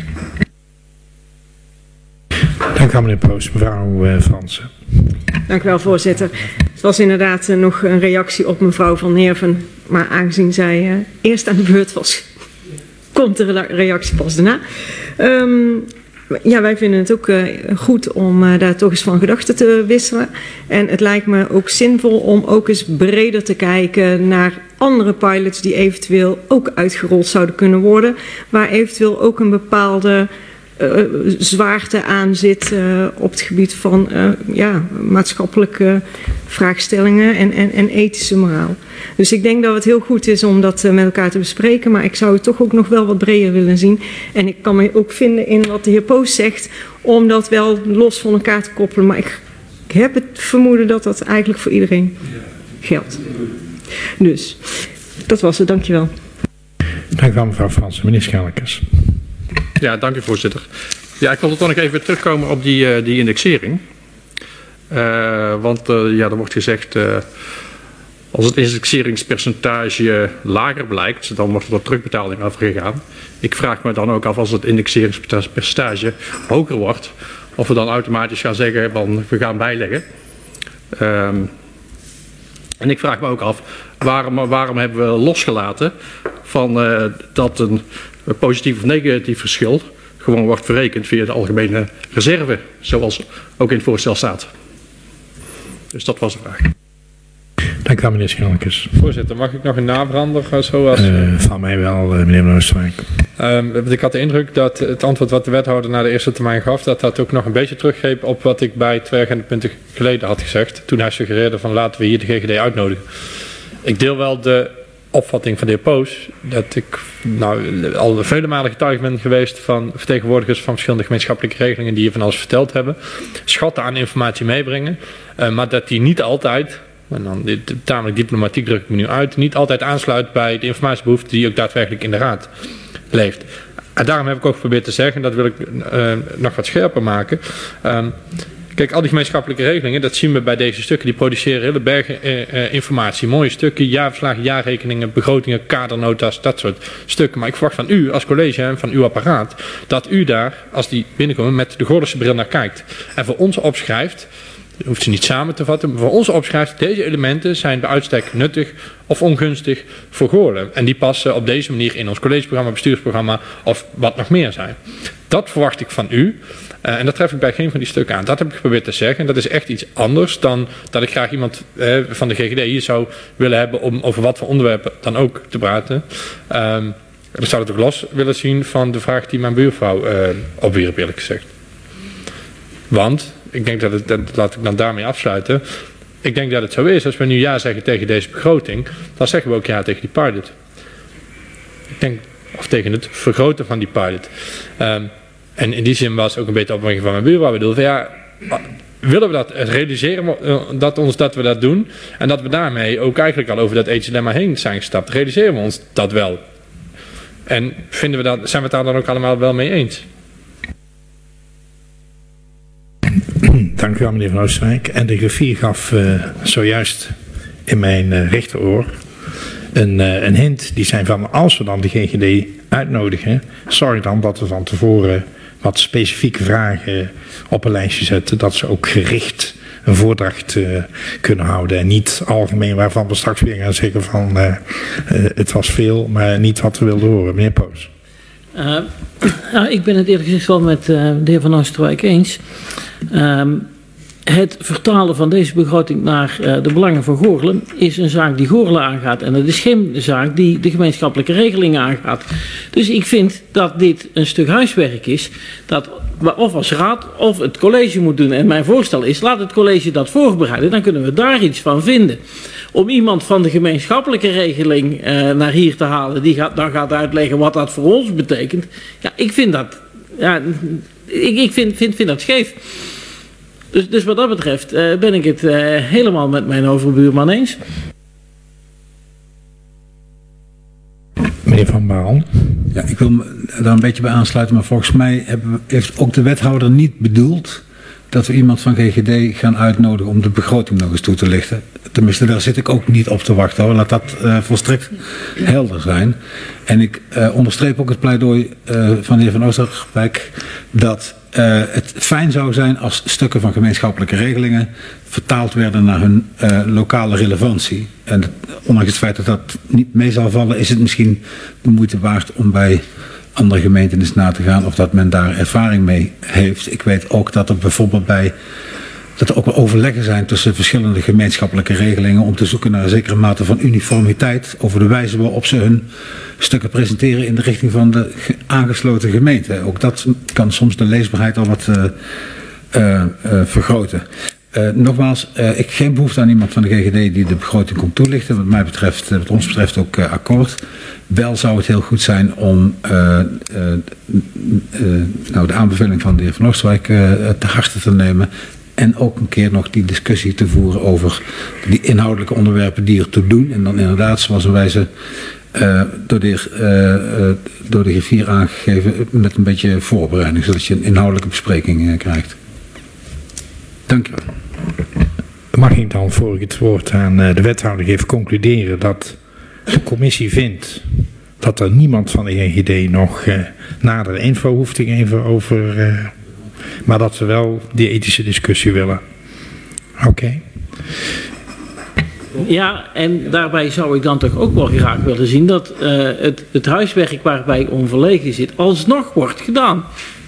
Dank u wel, meneer Poos. Mevrouw uh, Fransen. Dank u wel, voorzitter. Het was inderdaad uh, nog een reactie op mevrouw Van Neerven. Maar aangezien zij uh, eerst aan de beurt was, komt de reactie pas daarna. Um, ja, wij vinden het ook uh, goed om uh, daar toch eens van gedachten te wisselen. En het lijkt me ook zinvol om ook eens breder te kijken naar andere pilots die eventueel ook uitgerold zouden kunnen worden. Waar eventueel ook een bepaalde Uh, zwaarte aan zit uh, op het gebied van uh, ja, maatschappelijke vraagstellingen en, en, en ethische moraal. Dus ik denk dat het heel goed is om dat uh, met elkaar te bespreken, maar ik zou het toch ook nog wel wat breder willen zien. En ik kan me ook vinden in wat de heer Poos zegt, om dat wel los van elkaar te koppelen. Maar ik, ik heb het vermoeden dat dat eigenlijk voor iedereen geldt. Dus, dat was het. Dankjewel. Dank u wel, mevrouw Fransen. Meneer Schelkes. Ja, dank u, voorzitter. Ja, ik wil toch nog even terugkomen op die, uh, die indexering. Uh, want uh, ja, er wordt gezegd, uh, als het indexeringspercentage lager blijkt, dan wordt er door terugbetaling afgegaan. Ik vraag me dan ook af, als het indexeringspercentage hoger wordt, of we dan automatisch gaan zeggen, van, we gaan bijleggen. Um, en ik vraag me ook af, waarom, waarom hebben we losgelaten van uh, dat een een positief of negatief verschil gewoon wordt verrekend via de algemene reserve, zoals ook in het voorstel staat. Dus dat was de vraag. Dank u wel, meneer Schelkes. Voorzitter, mag ik nog een navrander? Zoals... Uh, van mij wel, uh, meneer Van Oosterwijk. Um, ik had de indruk dat het antwoord wat de wethouder na de eerste termijn gaf, dat dat ook nog een beetje teruggreep op wat ik bij twee agendapunten geleden had gezegd, toen hij suggereerde van laten we hier de G G D uitnodigen. Ik deel wel de opvatting van de heer Poos, dat ik nou, al vele malen getuige ben geweest van vertegenwoordigers van verschillende gemeenschappelijke regelingen die hier van alles verteld hebben, schatten aan informatie meebrengen, uh, maar dat die niet altijd, en dan dit, tamelijk diplomatiek druk ik me nu uit, niet altijd aansluit bij de informatiebehoefte die ook daadwerkelijk in de raad leeft. En daarom heb ik ook geprobeerd te zeggen, dat wil ik uh, nog wat scherper maken. Um, Kijk, al die gemeenschappelijke regelingen, dat zien we bij deze stukken, die produceren hele bergen eh, eh, informatie. Mooie stukken, jaarverslagen, jaarrekeningen, begrotingen, kadernota's, dat soort stukken. Maar ik verwacht van u als college en van uw apparaat, dat u daar, als die binnenkomen, met de Goorlense bril naar kijkt. En voor ons opschrijft, u hoeft ze niet samen te vatten, maar voor ons opschrijft, deze elementen zijn bij uitstek nuttig of ongunstig voor Goorlen. En die passen op deze manier in ons collegeprogramma, bestuursprogramma of wat nog meer zijn. Dat verwacht ik van u. Uh, en dat tref ik bij geen van die stukken aan. Dat heb ik geprobeerd te zeggen. En dat is echt iets anders dan dat ik graag iemand uh, van de G G D hier zou willen hebben om over wat voor onderwerpen dan ook te praten. Um, ik zou het ook los willen zien van de vraag die mijn buurvrouw uh, opwierp, eerlijk gezegd. Want, ik denk dat het, dat, laat ik dan daarmee afsluiten. Ik denk dat het zo is, als we nu ja zeggen tegen deze begroting, dan zeggen we ook ja tegen die pilot. Ik denk, of tegen het vergroten van die pilot. Um, En in die zin was ook een beetje de opmerking van mijn buurvrouw. Bedoel, van ja, willen we dat, realiseren we dat, ons, dat we dat doen. En dat we daarmee ook eigenlijk al over dat ethisch-dilemma heen zijn gestapt. Realiseren we ons dat wel. En vinden we dat, zijn we het daar dan ook allemaal wel mee eens? Dank u wel, meneer Van Oosterwijk. En de griffier gaf uh, zojuist in mijn uh, rechteroor een, uh, een hint. Die zijn van, als we dan de G G D uitnodigen, zorg dan dat we van tevoren wat specifieke vragen op een lijstje zetten, dat ze ook gericht een voordracht uh, kunnen houden en niet algemeen waarvan we straks weer gaan zeggen van uh, uh, het was veel, maar niet wat we wilden horen. Meneer Poos. Uh, nou, ik ben het eerlijk gezegd wel met uh, de heer Van Oosterwijk eens. Um, Het vertalen van deze begroting naar uh, de belangen van Goorlen is een zaak die Goorlen aangaat. En dat is geen zaak die de gemeenschappelijke regelingen aangaat. Dus ik vind dat dit een stuk huiswerk is dat of als raad of het college moet doen. En mijn voorstel is, laat het college dat voorbereiden. Dan kunnen we daar iets van vinden. Om iemand van de gemeenschappelijke regeling uh, naar hier te halen, die gaat, dan gaat uitleggen wat dat voor ons betekent. Ja, ik vind dat, ja, ik, ik vind, vind, vind dat scheef. Dus, dus wat dat betreft uh, ben ik het uh, helemaal met mijn overbuurman eens. Meneer Van Baal. Ja, ik wil me daar een beetje bij aansluiten, maar volgens mij hebben, heeft ook de wethouder niet bedoeld dat we iemand van G G D gaan uitnodigen om de begroting nog eens toe te lichten. Tenminste, daar zit ik ook niet op te wachten hoor. Laat dat uh, volstrekt helder zijn. En ik uh, onderstreep ook het pleidooi uh, van de heer Van Oosterwijk dat uh, het fijn zou zijn als stukken van gemeenschappelijke regelingen vertaald werden naar hun uh, lokale relevantie. En ondanks het feit dat dat niet mee zal vallen, is het misschien de moeite waard om bij andere gemeenten eens na te gaan of dat men daar ervaring mee heeft. Ik weet ook dat er bijvoorbeeld bij dat er ook wel overleggen zijn tussen verschillende gemeenschappelijke regelingen om te zoeken naar een zekere mate van uniformiteit over de wijze waarop ze hun stukken presenteren in de richting van de aangesloten gemeente. Ook dat kan soms de leesbaarheid al wat uh, uh, uh, vergroten. Uh, nogmaals, uh, ik heb geen behoefte aan iemand van de G G D die de begroting komt toelichten. Wat mij betreft, wat ons betreft ook uh, akkoord. Wel zou het heel goed zijn om uh, uh, uh, nou, de aanbeveling van de heer Van Oosterwijk uh, te harte te nemen. En ook een keer nog die discussie te voeren over die inhoudelijke onderwerpen die ertoe doen. En dan inderdaad, zoals wij ze uh, door, de, uh, uh, door de griffier aangegeven, met een beetje voorbereiding. Zodat je een inhoudelijke bespreking uh, krijgt. Dank u wel. Mag ik dan, voor ik het woord aan de wethouder geef, concluderen dat de commissie vindt dat er niemand van de G G D nog uh, nadere info hoeft te geven over, uh, maar dat we wel die ethische discussie willen. Oké. Okay. Ja, en daarbij zou ik dan toch ook wel graag willen zien dat uh, het, het huiswerk waarbij onverlegen zit alsnog wordt gedaan.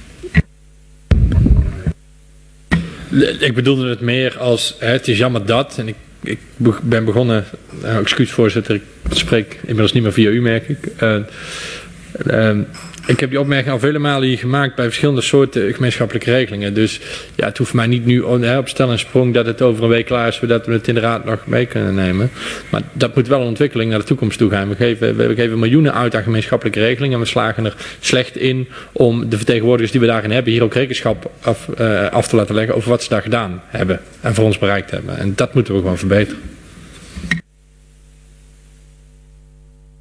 Ik bedoelde het meer als, hè, het is jammer dat, en ik, ik ben begonnen, uh, excuus voorzitter, ik spreek inmiddels niet meer via u, merk ik. Uh, uh, ik heb die opmerking al vele malen hier gemaakt bij verschillende soorten gemeenschappelijke regelingen. Dus ja, het hoeft mij niet nu hè, op stel en sprong dat het over een week klaar is, zodat we het in de raad nog mee kunnen nemen. Maar dat moet wel een ontwikkeling naar de toekomst toe gaan. We geven, we geven miljoenen uit aan gemeenschappelijke regelingen en we slagen er slecht in om de vertegenwoordigers die we daarin hebben hier ook rekenschap af, uh, af te laten leggen over wat ze daar gedaan hebben en voor ons bereikt hebben. En dat moeten we gewoon verbeteren. Ik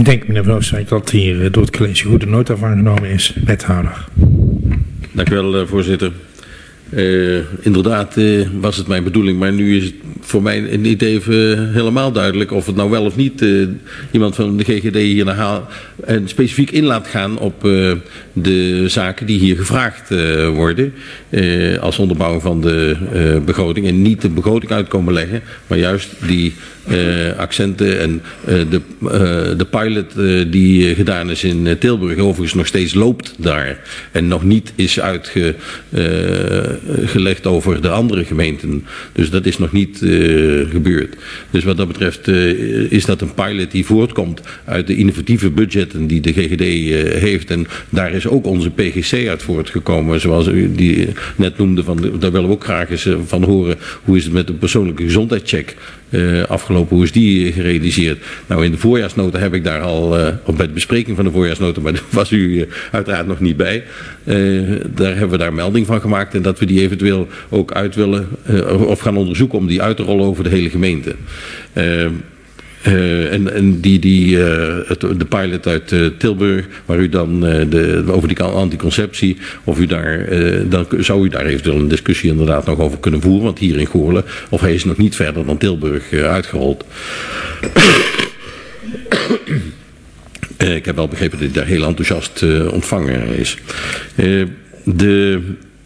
denk, meneer Van Oosterwijk, dat hier door het college goede nota van genomen is, wethouder. Dank u wel, voorzitter. Uh, inderdaad uh, was het mijn bedoeling, maar nu is het voor mij niet even helemaal duidelijk of het nou wel of niet uh, iemand van de G G D hier naar haal en specifiek in laat gaan op uh, de zaken die hier gevraagd uh, worden uh, als onderbouwing van de uh, begroting en niet de begroting uit komen leggen, maar juist die uh, accenten en uh, de, uh, de pilot uh, die uh, gedaan is in uh, Tilburg overigens nog steeds loopt daar en nog niet is uitge uh, gelegd over de andere gemeenten. Dus dat is nog niet uh, gebeurd. Dus wat dat betreft uh, is dat een pilot die voortkomt uit de innovatieve budgetten die de G G D uh, heeft. En daar is ook onze P G C uit voortgekomen, zoals u die net noemde. Van de, daar willen we ook graag eens uh, van horen. Hoe is het met de persoonlijke gezondheidscheck uh, afgelopen? Hoe is die uh, gerealiseerd? Nou, in de voorjaarsnota heb ik daar al, uh, of bij de bespreking van de voorjaarsnota, maar daar was u uh, uiteraard nog niet bij. Uh, daar hebben we daar melding van gemaakt en dat we die eventueel ook uit willen uh, of gaan onderzoeken om die uit te rollen over de hele gemeente. Uh, uh, en, en die, die, uh, het, de pilot uit uh, Tilburg, waar u dan uh, de, over die anticonceptie, of u daar, uh, dan zou u daar eventueel een discussie inderdaad nog over kunnen voeren, want hier in Goorlen, of hij is nog niet verder dan Tilburg uh, uitgerold. Uh, ik heb wel begrepen dat hij daar heel enthousiast uh, ontvangen is. Uh, de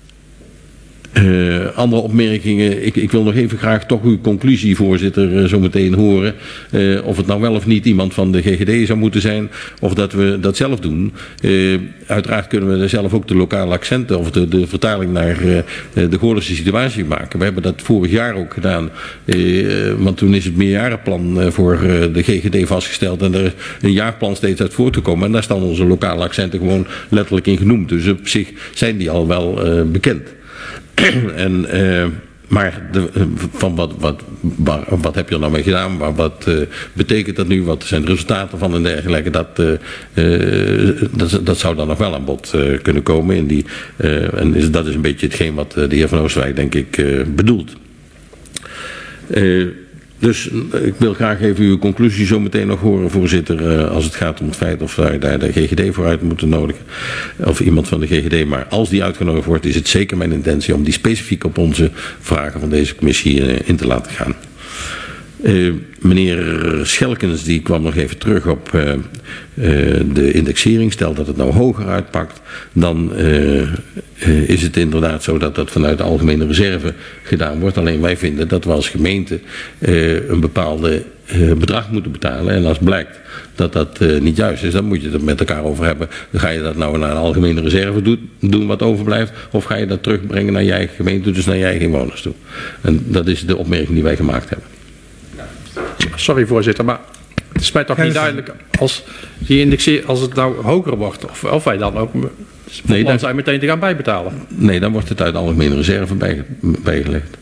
uh, andere opmerkingen, ik, ik wil nog even graag toch uw conclusie, voorzitter, uh, zo meteen horen. Uh, of het nou wel of niet iemand van de G G D zou moeten zijn, of dat we dat zelf doen. Uh, uiteraard kunnen we zelf ook de lokale accenten of de, de vertaling naar uh, de Goorlense situatie maken. We hebben dat vorig jaar ook gedaan, uh, want toen is het meerjarenplan uh, voor uh, de G G D vastgesteld en er is een jaarplan steeds uit voortgekomen. En daar staan onze lokale accenten gewoon letterlijk in genoemd. Dus op zich zijn die al wel uh, bekend. en, uh, maar de, van wat, wat, wat, wat heb je er nou mee gedaan? Wat, wat uh, betekent dat nu? Wat zijn de resultaten van en dergelijke? Dat, uh, uh, dat, dat zou dan nog wel aan bod uh, kunnen komen. In die, uh, en is, dat is een beetje hetgeen wat uh, de heer Van Oosterwijk denk ik uh, bedoelt. Uh, Dus ik wil graag even uw conclusie zo meteen nog horen, voorzitter, als het gaat om het feit of wij daar de G G D voor uit moeten nodigen. Of iemand van de G G D. Maar als die uitgenodigd wordt, is het zeker mijn intentie om die specifiek op onze vragen van deze commissie in te laten gaan. Uh, meneer Schelkens die kwam nog even terug op uh, uh, de indexering. Stel dat het nou hoger uitpakt, dan uh, uh, is het inderdaad zo dat dat vanuit de algemene reserve gedaan wordt. Alleen wij vinden dat we als gemeente uh, een bepaalde uh, bedrag moeten betalen. En als blijkt dat dat uh, niet juist is, dan moet je het er met elkaar over hebben. Dan ga je dat nou naar de algemene reserve doen, doen wat overblijft, of ga je dat terugbrengen naar je eigen gemeente, dus naar je eigen inwoners toe. En dat is de opmerking die wij gemaakt hebben. Sorry voorzitter, maar het is mij toch niet duidelijk als, die indexeer, als het nou hoger wordt, of, of wij dan ook nee, dan zijn meteen te gaan bijbetalen. Nee, dan wordt het uit de algemene reserve bij, bijgelegd.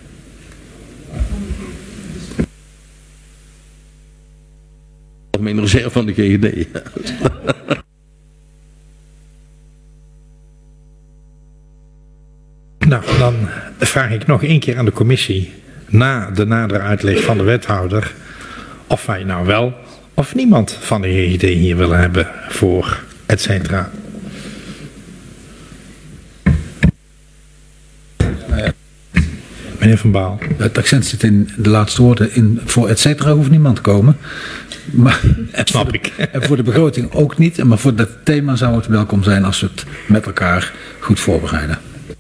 De algemene reserve van de G G D. Nou, dan vraag ik nog één keer aan de commissie, na de nadere uitleg van de wethouder, of wij nou wel of niemand van de G G D hier willen hebben voor et cetera. Meneer Van Baal. Het accent zit in de laatste woorden. In, voor et cetera hoeft niemand te komen. Maar, snap ik. En voor de begroting ook niet. Maar voor dat thema zou het welkom zijn als we het met elkaar goed voorbereiden.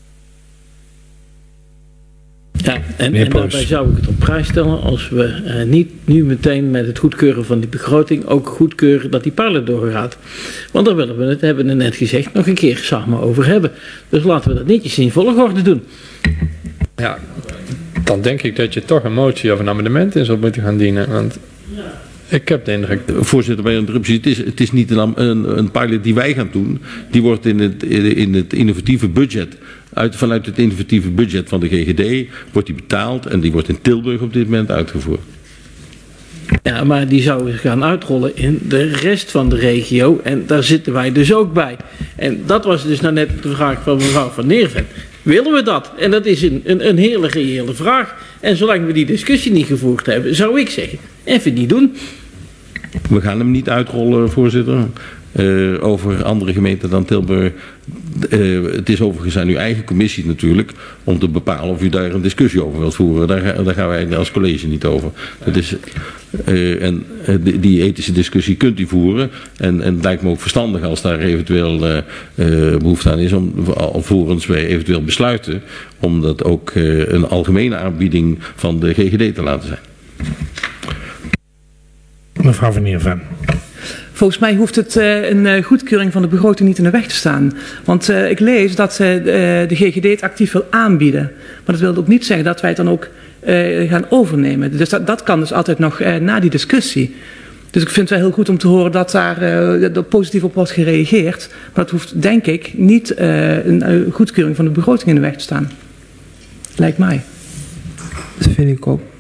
Ja, en, en daarbij zou ik het op prijs stellen als we uh, niet nu meteen met het goedkeuren van die begroting ook goedkeuren dat die pilot doorgaat. Want daar willen we het, hebben we net gezegd, nog een keer samen over hebben. Dus laten we dat netjes in volgorde doen. Ja, dan denk ik dat je toch een motie of een amendement in zou moeten gaan dienen. Want ik heb de indruk... Voorzitter, bij een interruptie, het is, het is niet een, een, een pilot die wij gaan doen. Die wordt in het, in het innovatieve budget, uit, vanuit het innovatieve budget van de G G D, wordt die betaald en die wordt in Tilburg op dit moment uitgevoerd. Ja, maar die zouden gaan uitrollen in de rest van de regio en daar zitten wij dus ook bij. En dat was dus nou net de vraag van mevrouw Van Neerven. Willen we dat? En dat is een, een, een hele reële vraag. En zolang we die discussie niet gevoerd hebben, zou ik zeggen, even niet doen. We gaan hem niet uitrollen, voorzitter. Uh, over andere gemeenten dan Tilburg. Uh, het is overigens aan uw eigen commissie natuurlijk om te bepalen of u daar een discussie over wilt voeren. Daar, daar gaan wij als college niet over. Dat is, uh, en uh, die, die ethische discussie kunt u voeren. En, en het lijkt me ook verstandig als daar eventueel uh, uh, behoefte aan is om alvorens wij eventueel besluiten om dat ook uh, een algemene aanbieding van de G G D te laten zijn. Mevrouw Van Nierven. Volgens mij hoeft het uh, een uh, goedkeuring van de begroting niet in de weg te staan. Want uh, ik lees dat uh, de G G D het actief wil aanbieden. Maar dat wil ook niet zeggen dat wij het dan ook uh, gaan overnemen. Dus dat, dat kan dus altijd nog uh, na die discussie. Dus ik vind het wel heel goed om te horen dat daar uh, dat positief op wordt gereageerd. Maar dat hoeft denk ik niet uh, een uh, goedkeuring van de begroting in de weg te staan. Lijkt mij. Dat vind ik ook.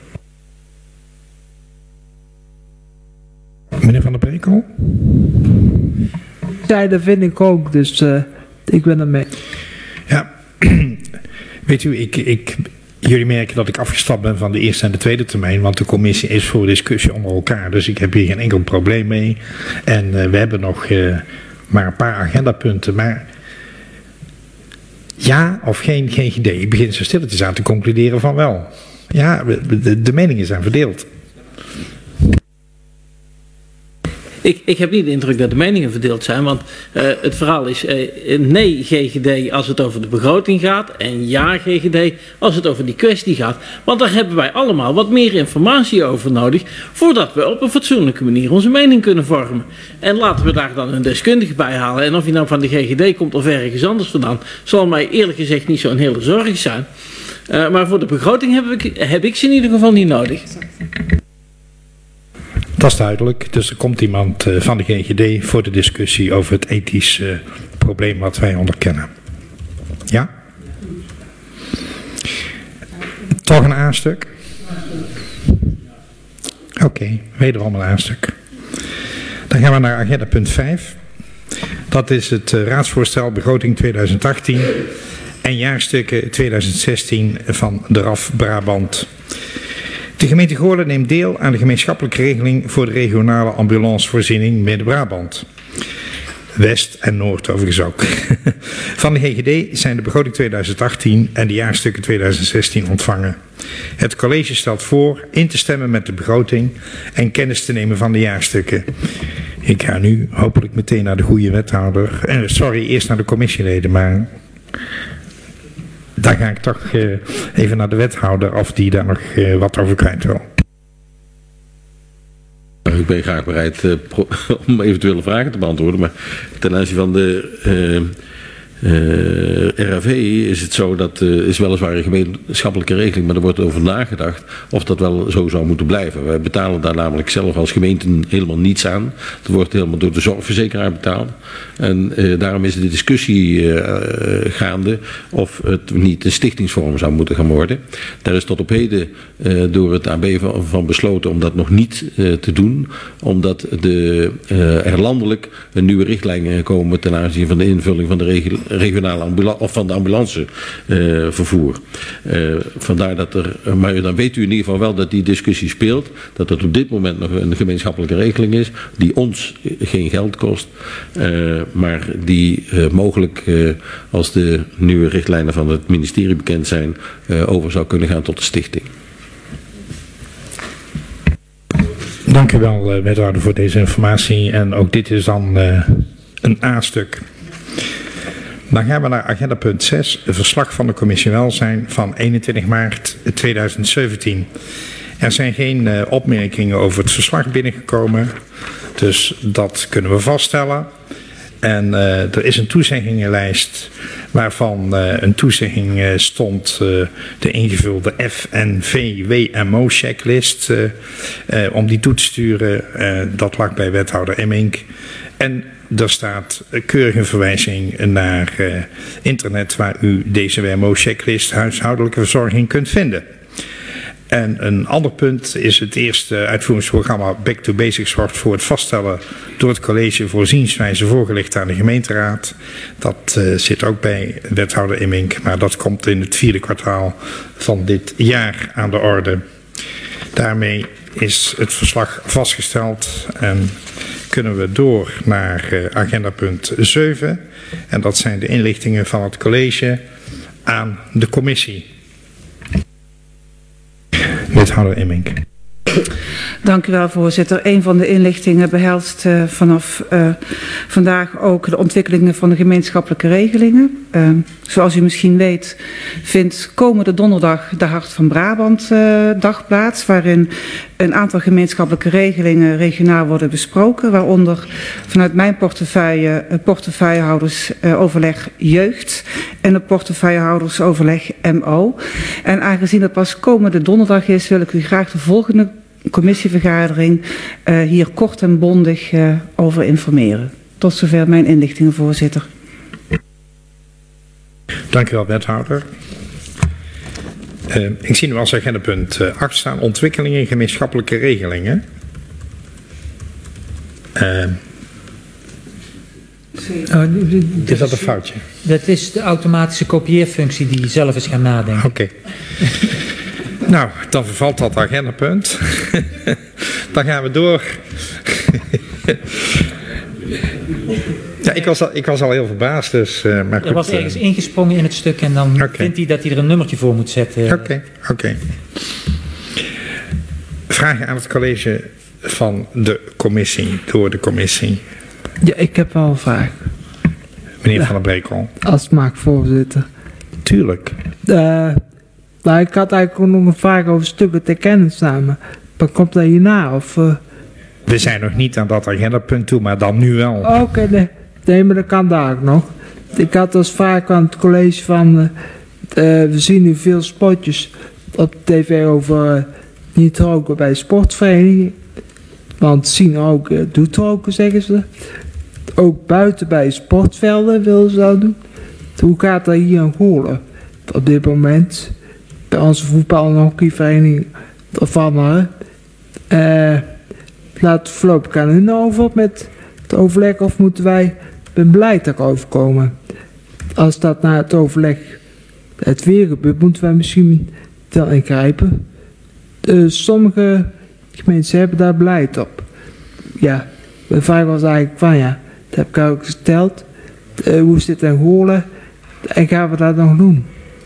Meneer Van der Brekel? Ja, dat vind ik ook, dus uh, ik ben ermee. Ja, weet u, ik, ik, jullie merken dat ik afgestapt ben van de eerste en de tweede termijn, want de commissie is voor discussie onder elkaar, dus ik heb hier geen enkel probleem mee. En uh, we hebben nog uh, maar een paar agendapunten, maar ja of geen G G D? Ik begin zo stilletjes aan te concluderen van wel. Ja, de, de meningen zijn verdeeld. Ik, ik heb niet de indruk dat de meningen verdeeld zijn, want uh, het verhaal is uh, nee G G D als het over de begroting gaat en ja G G D als het over die kwestie gaat. Want daar hebben wij allemaal wat meer informatie over nodig voordat we op een fatsoenlijke manier onze mening kunnen vormen. En laten we daar dan een deskundige bij halen. En of hij nou van de G G D komt of ergens anders vandaan, zal mij eerlijk gezegd niet zo'n hele zorg zijn. Uh, maar voor de begroting heb ik, heb ik ze in ieder geval niet nodig. Dat is duidelijk. Dus er komt iemand uh, van de G G D voor de discussie over het ethische uh, probleem wat wij onderkennen. Ja? Toch een aanstuk? Oké, okay, wederom een aanstuk. Dan gaan we naar agenda punt vijf. Dat is het uh, raadsvoorstel begroting tweeduizend achttien en jaarstukken tweeduizend zestien van de R A F Brabant. De gemeente Goorlen neemt deel aan de gemeenschappelijke regeling voor de regionale ambulancevoorziening Midden-Brabant. West en Noord overigens ook. Van de G G D zijn de begroting tweeduizend achttien en de jaarstukken tweeduizend zestien ontvangen. Het college stelt voor in te stemmen met de begroting en kennis te nemen van de jaarstukken. Ik ga nu hopelijk meteen naar de goede wethouder. Eh, sorry, eerst naar de commissieleden, maar daar ga ik toch uh, even naar de wethouder of die daar nog uh, wat over kwijt wil. Ik ben graag bereid uh, pro- om eventuele vragen te beantwoorden, maar ten aanzien van de uh, uh, R A V is het zo dat uh, is weliswaar een gemeenschappelijke regeling, maar er wordt over nagedacht of dat wel zo zou moeten blijven. Wij betalen daar namelijk zelf als gemeenten helemaal niets aan. Het wordt helemaal door de zorgverzekeraar betaald. En uh, daarom is de discussie uh, uh, gaande of het niet een stichtingsvorm zou moeten gaan worden. Daar is tot op heden uh, door het A B van, van besloten om dat nog niet uh, te doen, omdat de, uh, er landelijk een nieuwe richtlijnen komen ten aanzien van de invulling van de regio, regionale ambula- of van de ambulancevervoer. Uh, uh, vandaar dat er, maar dan weet u in ieder geval wel dat die discussie speelt, dat het op dit moment nog een gemeenschappelijke regeling is, die ons geen geld kost. Uh, maar die uh, mogelijk, uh, als de nieuwe richtlijnen van het ministerie bekend zijn, uh, over zou kunnen gaan tot de stichting. Dank u wel, uh, wethouder, voor deze informatie. En ook dit is dan uh, een A-stuk. Dan gaan we naar agenda punt zes, een verslag van de commissie Welzijn van eenentwintig maart tweeduizend zeventien. Er zijn geen uh, opmerkingen over het verslag binnengekomen, dus dat kunnen we vaststellen. En uh, er is een toezeggingenlijst waarvan uh, een toezegging uh, stond, uh, de ingevulde F N V W M O checklist, uh, uh, om die toe te sturen. Uh, dat lag bij wethouder Emmink. En er staat een keurige verwijzing naar uh, internet waar u deze W M O checklist huishoudelijke verzorging kunt vinden. En een ander punt is het eerste uitvoeringsprogramma Back to Basics wordt voor het vaststellen door het college voor zienswijze voorgelegd aan de gemeenteraad. Dat uh, zit ook bij wethouder Immink, maar dat komt in het vierde kwartaal van dit jaar aan de orde. Daarmee is het verslag vastgesteld en kunnen we door naar uh, agenda punt zeven. En dat zijn de inlichtingen van het college aan de commissie. Wethouder Immink. Dank u wel, voorzitter. Een van de inlichtingen behelst uh, vanaf uh, vandaag ook de ontwikkelingen van de gemeenschappelijke regelingen. Uh, zoals u misschien weet vindt komende donderdag de Hart van Brabant uh, dag plaats, waarin een aantal gemeenschappelijke regelingen regionaal worden besproken, waaronder vanuit mijn portefeuille uh, portefeuillehoudersoverleg uh, jeugd en de portefeuillehoudersoverleg M O. En aangezien het pas komende donderdag is, wil ik u graag de volgende commissievergadering uh, hier kort en bondig uh, over informeren. Tot zover mijn inlichtingen, voorzitter. Dank u wel, wethouder. Uh, ik zie nu als agendapunt uh, acht staan, ontwikkelingen gemeenschappelijke regelingen. Uh, Oh, is dat een foutje? Dat is de automatische kopieerfunctie die zelf is gaan nadenken. Oké. Okay. Nou, dan vervalt dat agendapunt. Dan gaan we door. Ja, ik was al, ik was al heel verbaasd. Dus, uh, maar goed, er was ergens ingesprongen in het stuk en dan okay. vindt hij dat hij er een nummertje voor moet zetten. Oké, okay, oké. Okay. Vragen aan het college van de commissie, door de commissie. Ja, ik heb wel een vraag. Meneer ja. Van der Brekel. Als maakvoorzitter. Tuurlijk. Uh, nou, ik had eigenlijk ook nog een vraag over stukken ter kennisname. Wat komt dat hierna? Of, uh... We zijn nog niet aan dat agendapunt toe, maar dan nu wel. Oké, okay, nee. nee, maar dat kan daar ook nog. Ik had als vraag aan het college van... Uh, uh, we zien nu veel spotjes op tv over uh, niet roken bij sportverenigingen. Want zien ook uh, doet roken, zeggen ze. Ook buiten bij sportvelden willen ze dat doen. Hoe gaat dat hier in Goorlen op dit moment? Bij onze voetbal- en hockeyvereniging of andere. Uh, laat voorlopig aan hun over met het overleg of moeten wij met beleid erover komen? Als dat na het overleg het weer gebeurt, moeten wij misschien wel ingrijpen. Uh, sommige gemeenten hebben daar beleid op. Ja, mijn vraag was eigenlijk van ja, dat heb ik ook gesteld. Uh, hoe is dit in Goorlen? En gaan we dat nog doen?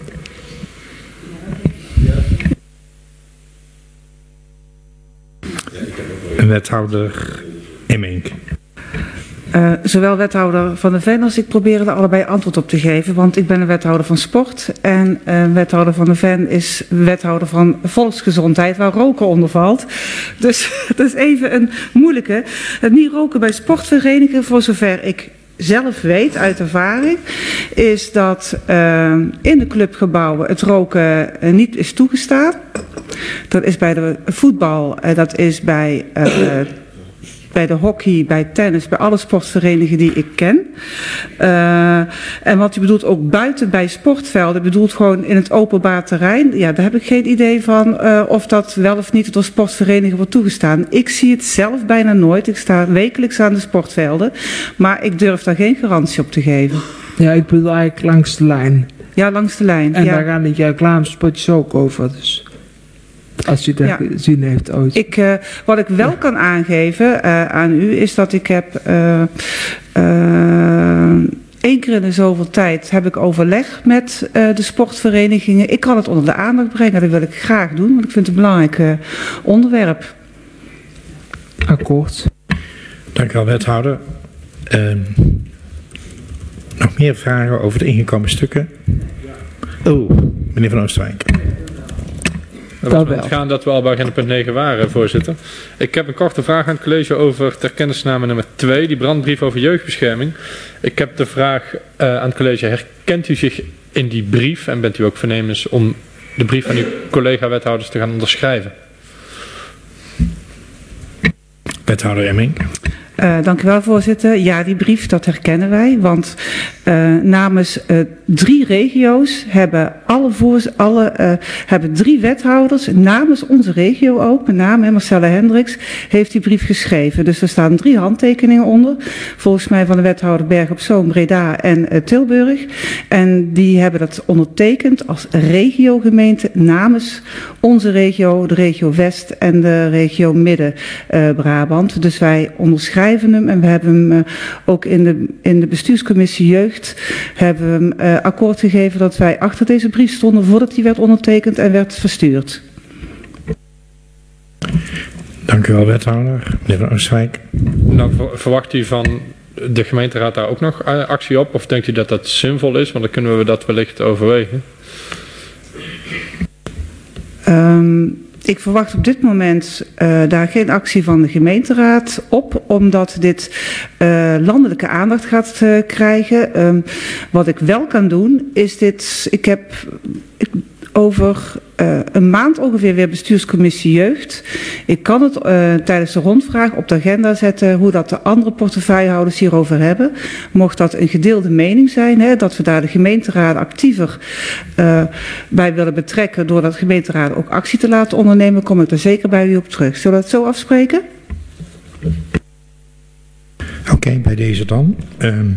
Wethouder Immink. Uh, zowel wethouder Van der Ven als ik probeer er allebei antwoord op te geven, want ik ben een wethouder van sport en uh, wethouder Van der Ven is wethouder van volksgezondheid, waar roken onder valt. Dus dat is even een moeilijke. Het niet roken bij sportverenigingen, voor zover ik zelf weet uit ervaring, is dat uh, in de clubgebouwen het roken uh, niet is toegestaan. Dat is bij de voetbal, uh, dat is bij, uh, uh, bij de hockey, bij tennis, bij alle sportverenigingen die ik ken. Uh, en wat u bedoelt ook buiten bij sportvelden, bedoelt gewoon in het openbaar terrein. Ja, daar heb ik geen idee van uh, of dat wel of niet door sportverenigingen wordt toegestaan. Ik zie het zelf bijna nooit. Ik sta wekelijks aan de sportvelden, maar ik durf daar geen garantie op te geven. Ja, ik bedoel eigenlijk langs de lijn. Ja, langs de lijn. En ja. daar gaan die reclamespotjes ook over, dus... Als u dat ja. gezien heeft ooit. Ik, uh, wat ik wel ja. kan aangeven uh, aan u is dat ik heb uh, uh, één keer in de zoveel tijd heb ik overleg met uh, de sportverenigingen. Ik kan het onder de aandacht brengen, dat wil ik graag doen, want ik vind het een belangrijk uh, onderwerp. Akkoord. Dank u wel, wethouder. Uh, nog meer vragen over de ingekomen stukken? Oh, meneer Van Oosterwijk. Dat was met het gaan dat we al bij agenda punt negen waren, voorzitter. Ik heb een korte vraag aan het college over ter kennisname nummer twee, die brandbrief over jeugdbescherming. Ik heb de vraag uh, aan het college, herkent u zich in die brief en bent u ook voornemens om de brief van uw collega-wethouders te gaan onderschrijven? Wethouder Immink. Uh, dank u wel, voorzitter. Ja, die brief, dat herkennen wij. Want uh, namens uh, drie regio's hebben alle, voor, alle uh, hebben drie wethouders, namens onze regio ook, met name Marcella Hendricks, heeft die brief geschreven. Dus er staan drie handtekeningen onder, volgens mij van de wethouder Berg op Zoom, Breda en uh, Tilburg. En die hebben dat ondertekend als regiogemeente namens onze regio, de regio West en de regio Midden-Brabant. Uh, dus wij onderschrijven hem en we hebben hem uh, ook in de, in de bestuurscommissie Jeugd hebben we hem uh, akkoord gegeven dat wij achter deze brief stonden voordat die werd ondertekend en werd verstuurd. Dank u wel, wethouder. Meneer Oostwijk. Nou, verwacht u van de gemeenteraad daar ook nog actie op? Of denkt u dat dat zinvol is? Want dan kunnen we dat wellicht overwegen. Um, ik verwacht op dit moment uh, daar geen actie van de gemeenteraad op, omdat dit uh, landelijke aandacht gaat uh, krijgen. Um, wat ik wel kan doen, is dit, ik heb ik, over uh, een maand ongeveer weer bestuurscommissie Jeugd. Ik kan het uh, tijdens de rondvraag op de agenda zetten hoe dat de andere portefeuillehouders hierover hebben. Mocht dat een gedeelde mening zijn, hè, dat we daar de gemeenteraad actiever uh, bij willen betrekken door dat gemeenteraad ook actie te laten ondernemen, kom ik er zeker bij u op terug. Zullen we dat zo afspreken? Oké, okay, bij deze dan. Um,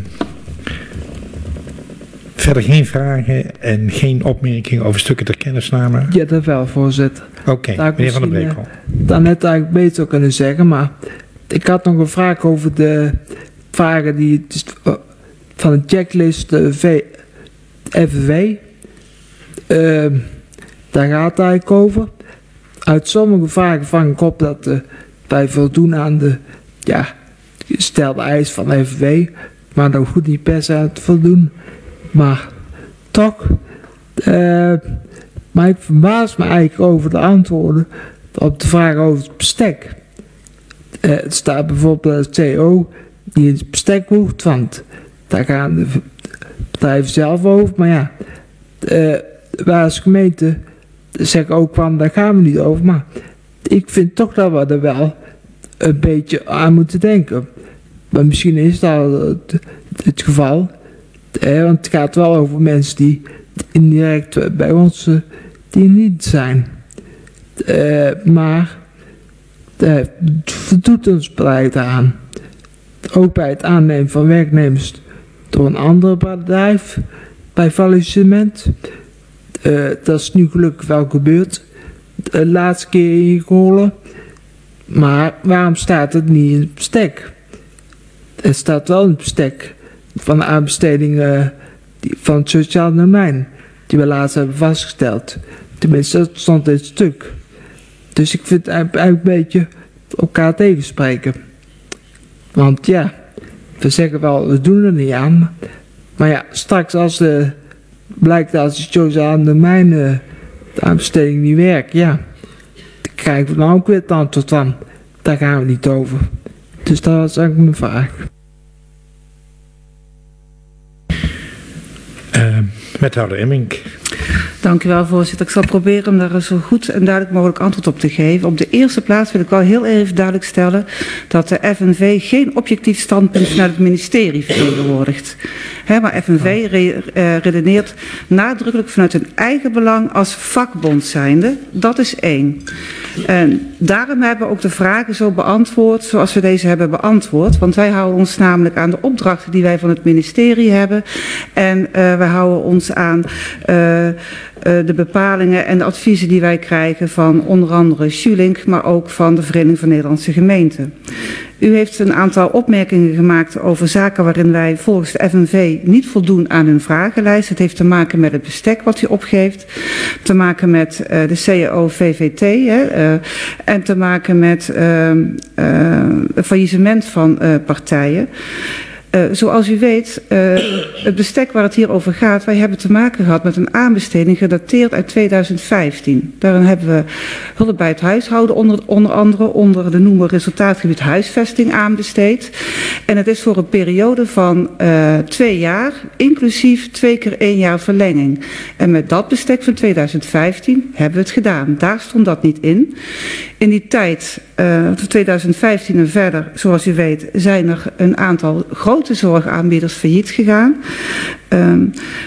verder geen vragen en geen opmerkingen over stukken ter kennisname? Ja, dat wel, voorzitter. Oké, okay, meneer Van der Brekel. Uh, daarnet eigenlijk beter zou kunnen zeggen, maar ik had nog een vraag over de vragen die uh, van de checklist uh, v, F V W. Uh, daar gaat het eigenlijk over. Uit sommige vragen vang ik op dat uh, wij voldoen aan de ja, gestelde eis van F V W, maar dan goed niet per se aan het voldoen. Maar toch, uh, maar ik verbaas me eigenlijk over de antwoorden op de vraag over het bestek. Uh, het staat bijvoorbeeld het C O die het bestek hoeft, want daar gaan de bedrijven zelf over. Maar ja, uh, wij als gemeente zeggen ook van, daar gaan we niet over. Maar ik vind toch dat we er wel een beetje aan moeten denken. Maar misschien is dat het, het geval. Eh, want het gaat wel over mensen die indirect bij ons uh, die niet zijn. Uh, maar uh, het voldoet ons beleid aan. Ook bij het aannemen van werknemers door een ander bedrijf bij faillissement. Uh, dat is nu gelukkig wel gebeurd. De laatste keer in Goorlen. Maar waarom staat het niet in het bestek? Het staat wel in het bestek van de aanbesteding uh, die, van het sociaal domein, die we laatst hebben vastgesteld. Tenminste, dat stond in het stuk. Dus ik vind het eigenlijk een beetje elkaar tegenspreken. Want ja, we zeggen wel, we doen er niet aan. Maar ja, straks als de, blijkt als het sociaal domein uh, de aanbesteding niet werkt, ja, dan krijgen we dan ook weer het antwoord van, daar gaan we niet over. Dus dat was eigenlijk mijn vraag. Uh, wethouder Emmink. Dank u wel, voorzitter. Ik zal proberen om daar zo goed en duidelijk mogelijk antwoord op te geven. Op de eerste plaats wil ik wel heel even duidelijk stellen dat de F N V geen objectief standpunt vanuit het ministerie vertegenwoordigt. He, maar F N V re, uh, redeneert nadrukkelijk vanuit hun eigen belang als vakbond zijnde. Dat is één. En daarom hebben we ook de vragen zo beantwoord zoals we deze hebben beantwoord. Want wij houden ons namelijk aan de opdrachten die wij van het ministerie hebben. En uh, wij houden ons aan uh, uh, de bepalingen en de adviezen die wij krijgen van onder andere Schulink, maar ook van de Vereniging van Nederlandse Gemeenten. U heeft een aantal opmerkingen gemaakt over zaken waarin wij volgens de F N V niet voldoen aan hun vragenlijst. Het heeft te maken met het bestek wat u opgeeft, te maken met uh, de C A O V V T hè, uh, en te maken met uh, uh, faillissement van uh, partijen. Uh, zoals u weet, uh, het bestek waar het hier over gaat, wij hebben te maken gehad met een aanbesteding gedateerd uit tweeduizend vijftien. Daarin hebben we hulp bij het huishouden onder, onder andere onder de noemer resultaatgebied huisvesting aanbesteed. En het is voor een periode van uh, twee jaar, inclusief twee keer één jaar verlenging. En met dat bestek van tweeduizend vijftien hebben we het gedaan. Daar stond dat niet in. In die tijd, uh, van tweeduizend vijftien en verder, zoals u weet, zijn er een aantal grote zorgaanbieders failliet gegaan. Um,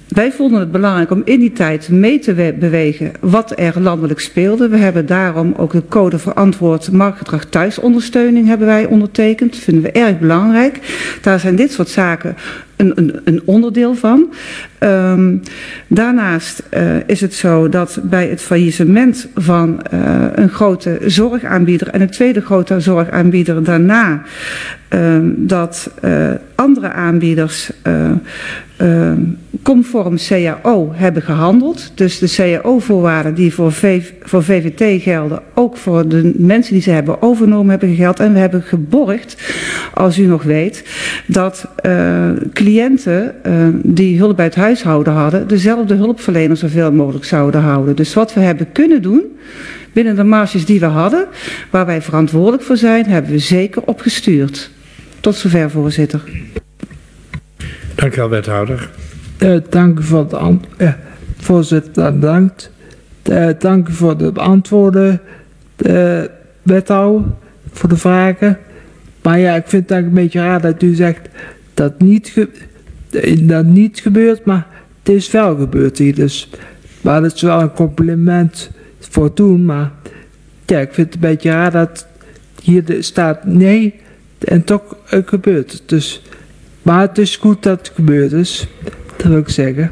wij vonden het belangrijk om in die tijd mee te we- bewegen wat er landelijk speelde. We hebben daarom ook de code verantwoord marktgedrag thuisondersteuning hebben wij ondertekend. Dat vinden we erg belangrijk. Daar zijn dit soort zaken een, een, een onderdeel van. Um, daarnaast uh, is het zo dat bij het faillissement van uh, een grote zorgaanbieder en een tweede grote zorgaanbieder daarna uh, dat uh, andere aanbieders uh, uh, conform C A O hebben gehandeld. Dus de C A O-voorwaarden die voor, v, voor V V T gelden, ook voor de mensen die ze hebben overgenomen hebben gegeld. En we hebben geborgd, als u nog weet, dat uh, cliënten uh, die hulp bij het huishouden hadden, dezelfde hulpverlener zoveel mogelijk zouden houden. Dus wat we hebben kunnen doen, binnen de marges die we hadden, waar wij verantwoordelijk voor zijn, hebben we zeker opgestuurd. Tot zover, voorzitter. Dank u wel, wethouder. Uh, dank u voor de ant- uh, voorzitter, bedankt. Uh, dank u voor de antwoorden, uh, wethouder, voor de vragen. Maar ja, ik vind het eigenlijk een beetje raar dat u zegt dat niet, ge- dat niet gebeurt, maar het is wel gebeurd hier. Dus, maar dat is wel een compliment voor toen, maar ja, ik vind het een beetje raar dat hier de, staat nee en toch uh, gebeurt het. Dus, maar het is goed dat het gebeurd is, dat wil ik zeggen.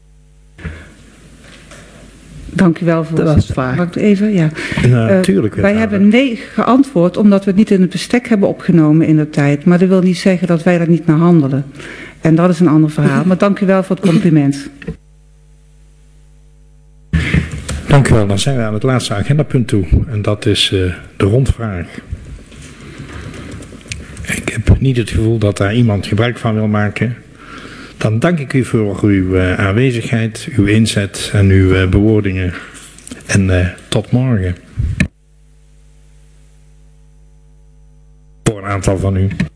Dank u wel voor dat was de vraag. Mag ik even? Ja. Natuurlijk. Uh, wij hebben nee geantwoord omdat we het niet in het bestek hebben opgenomen in de tijd. Maar dat wil niet zeggen dat wij daar niet naar handelen. En dat is een ander verhaal. Maar dank u wel voor het compliment. Dank u wel. Dan zijn we aan het laatste agendapunt toe. En dat is uh, de rondvraag. Ik heb niet het gevoel dat daar iemand gebruik van wil maken. Dan dank ik u voor uw uh, aanwezigheid, uw inzet en uw uh, bewoordingen. En uh, tot morgen. Voor een aantal van u.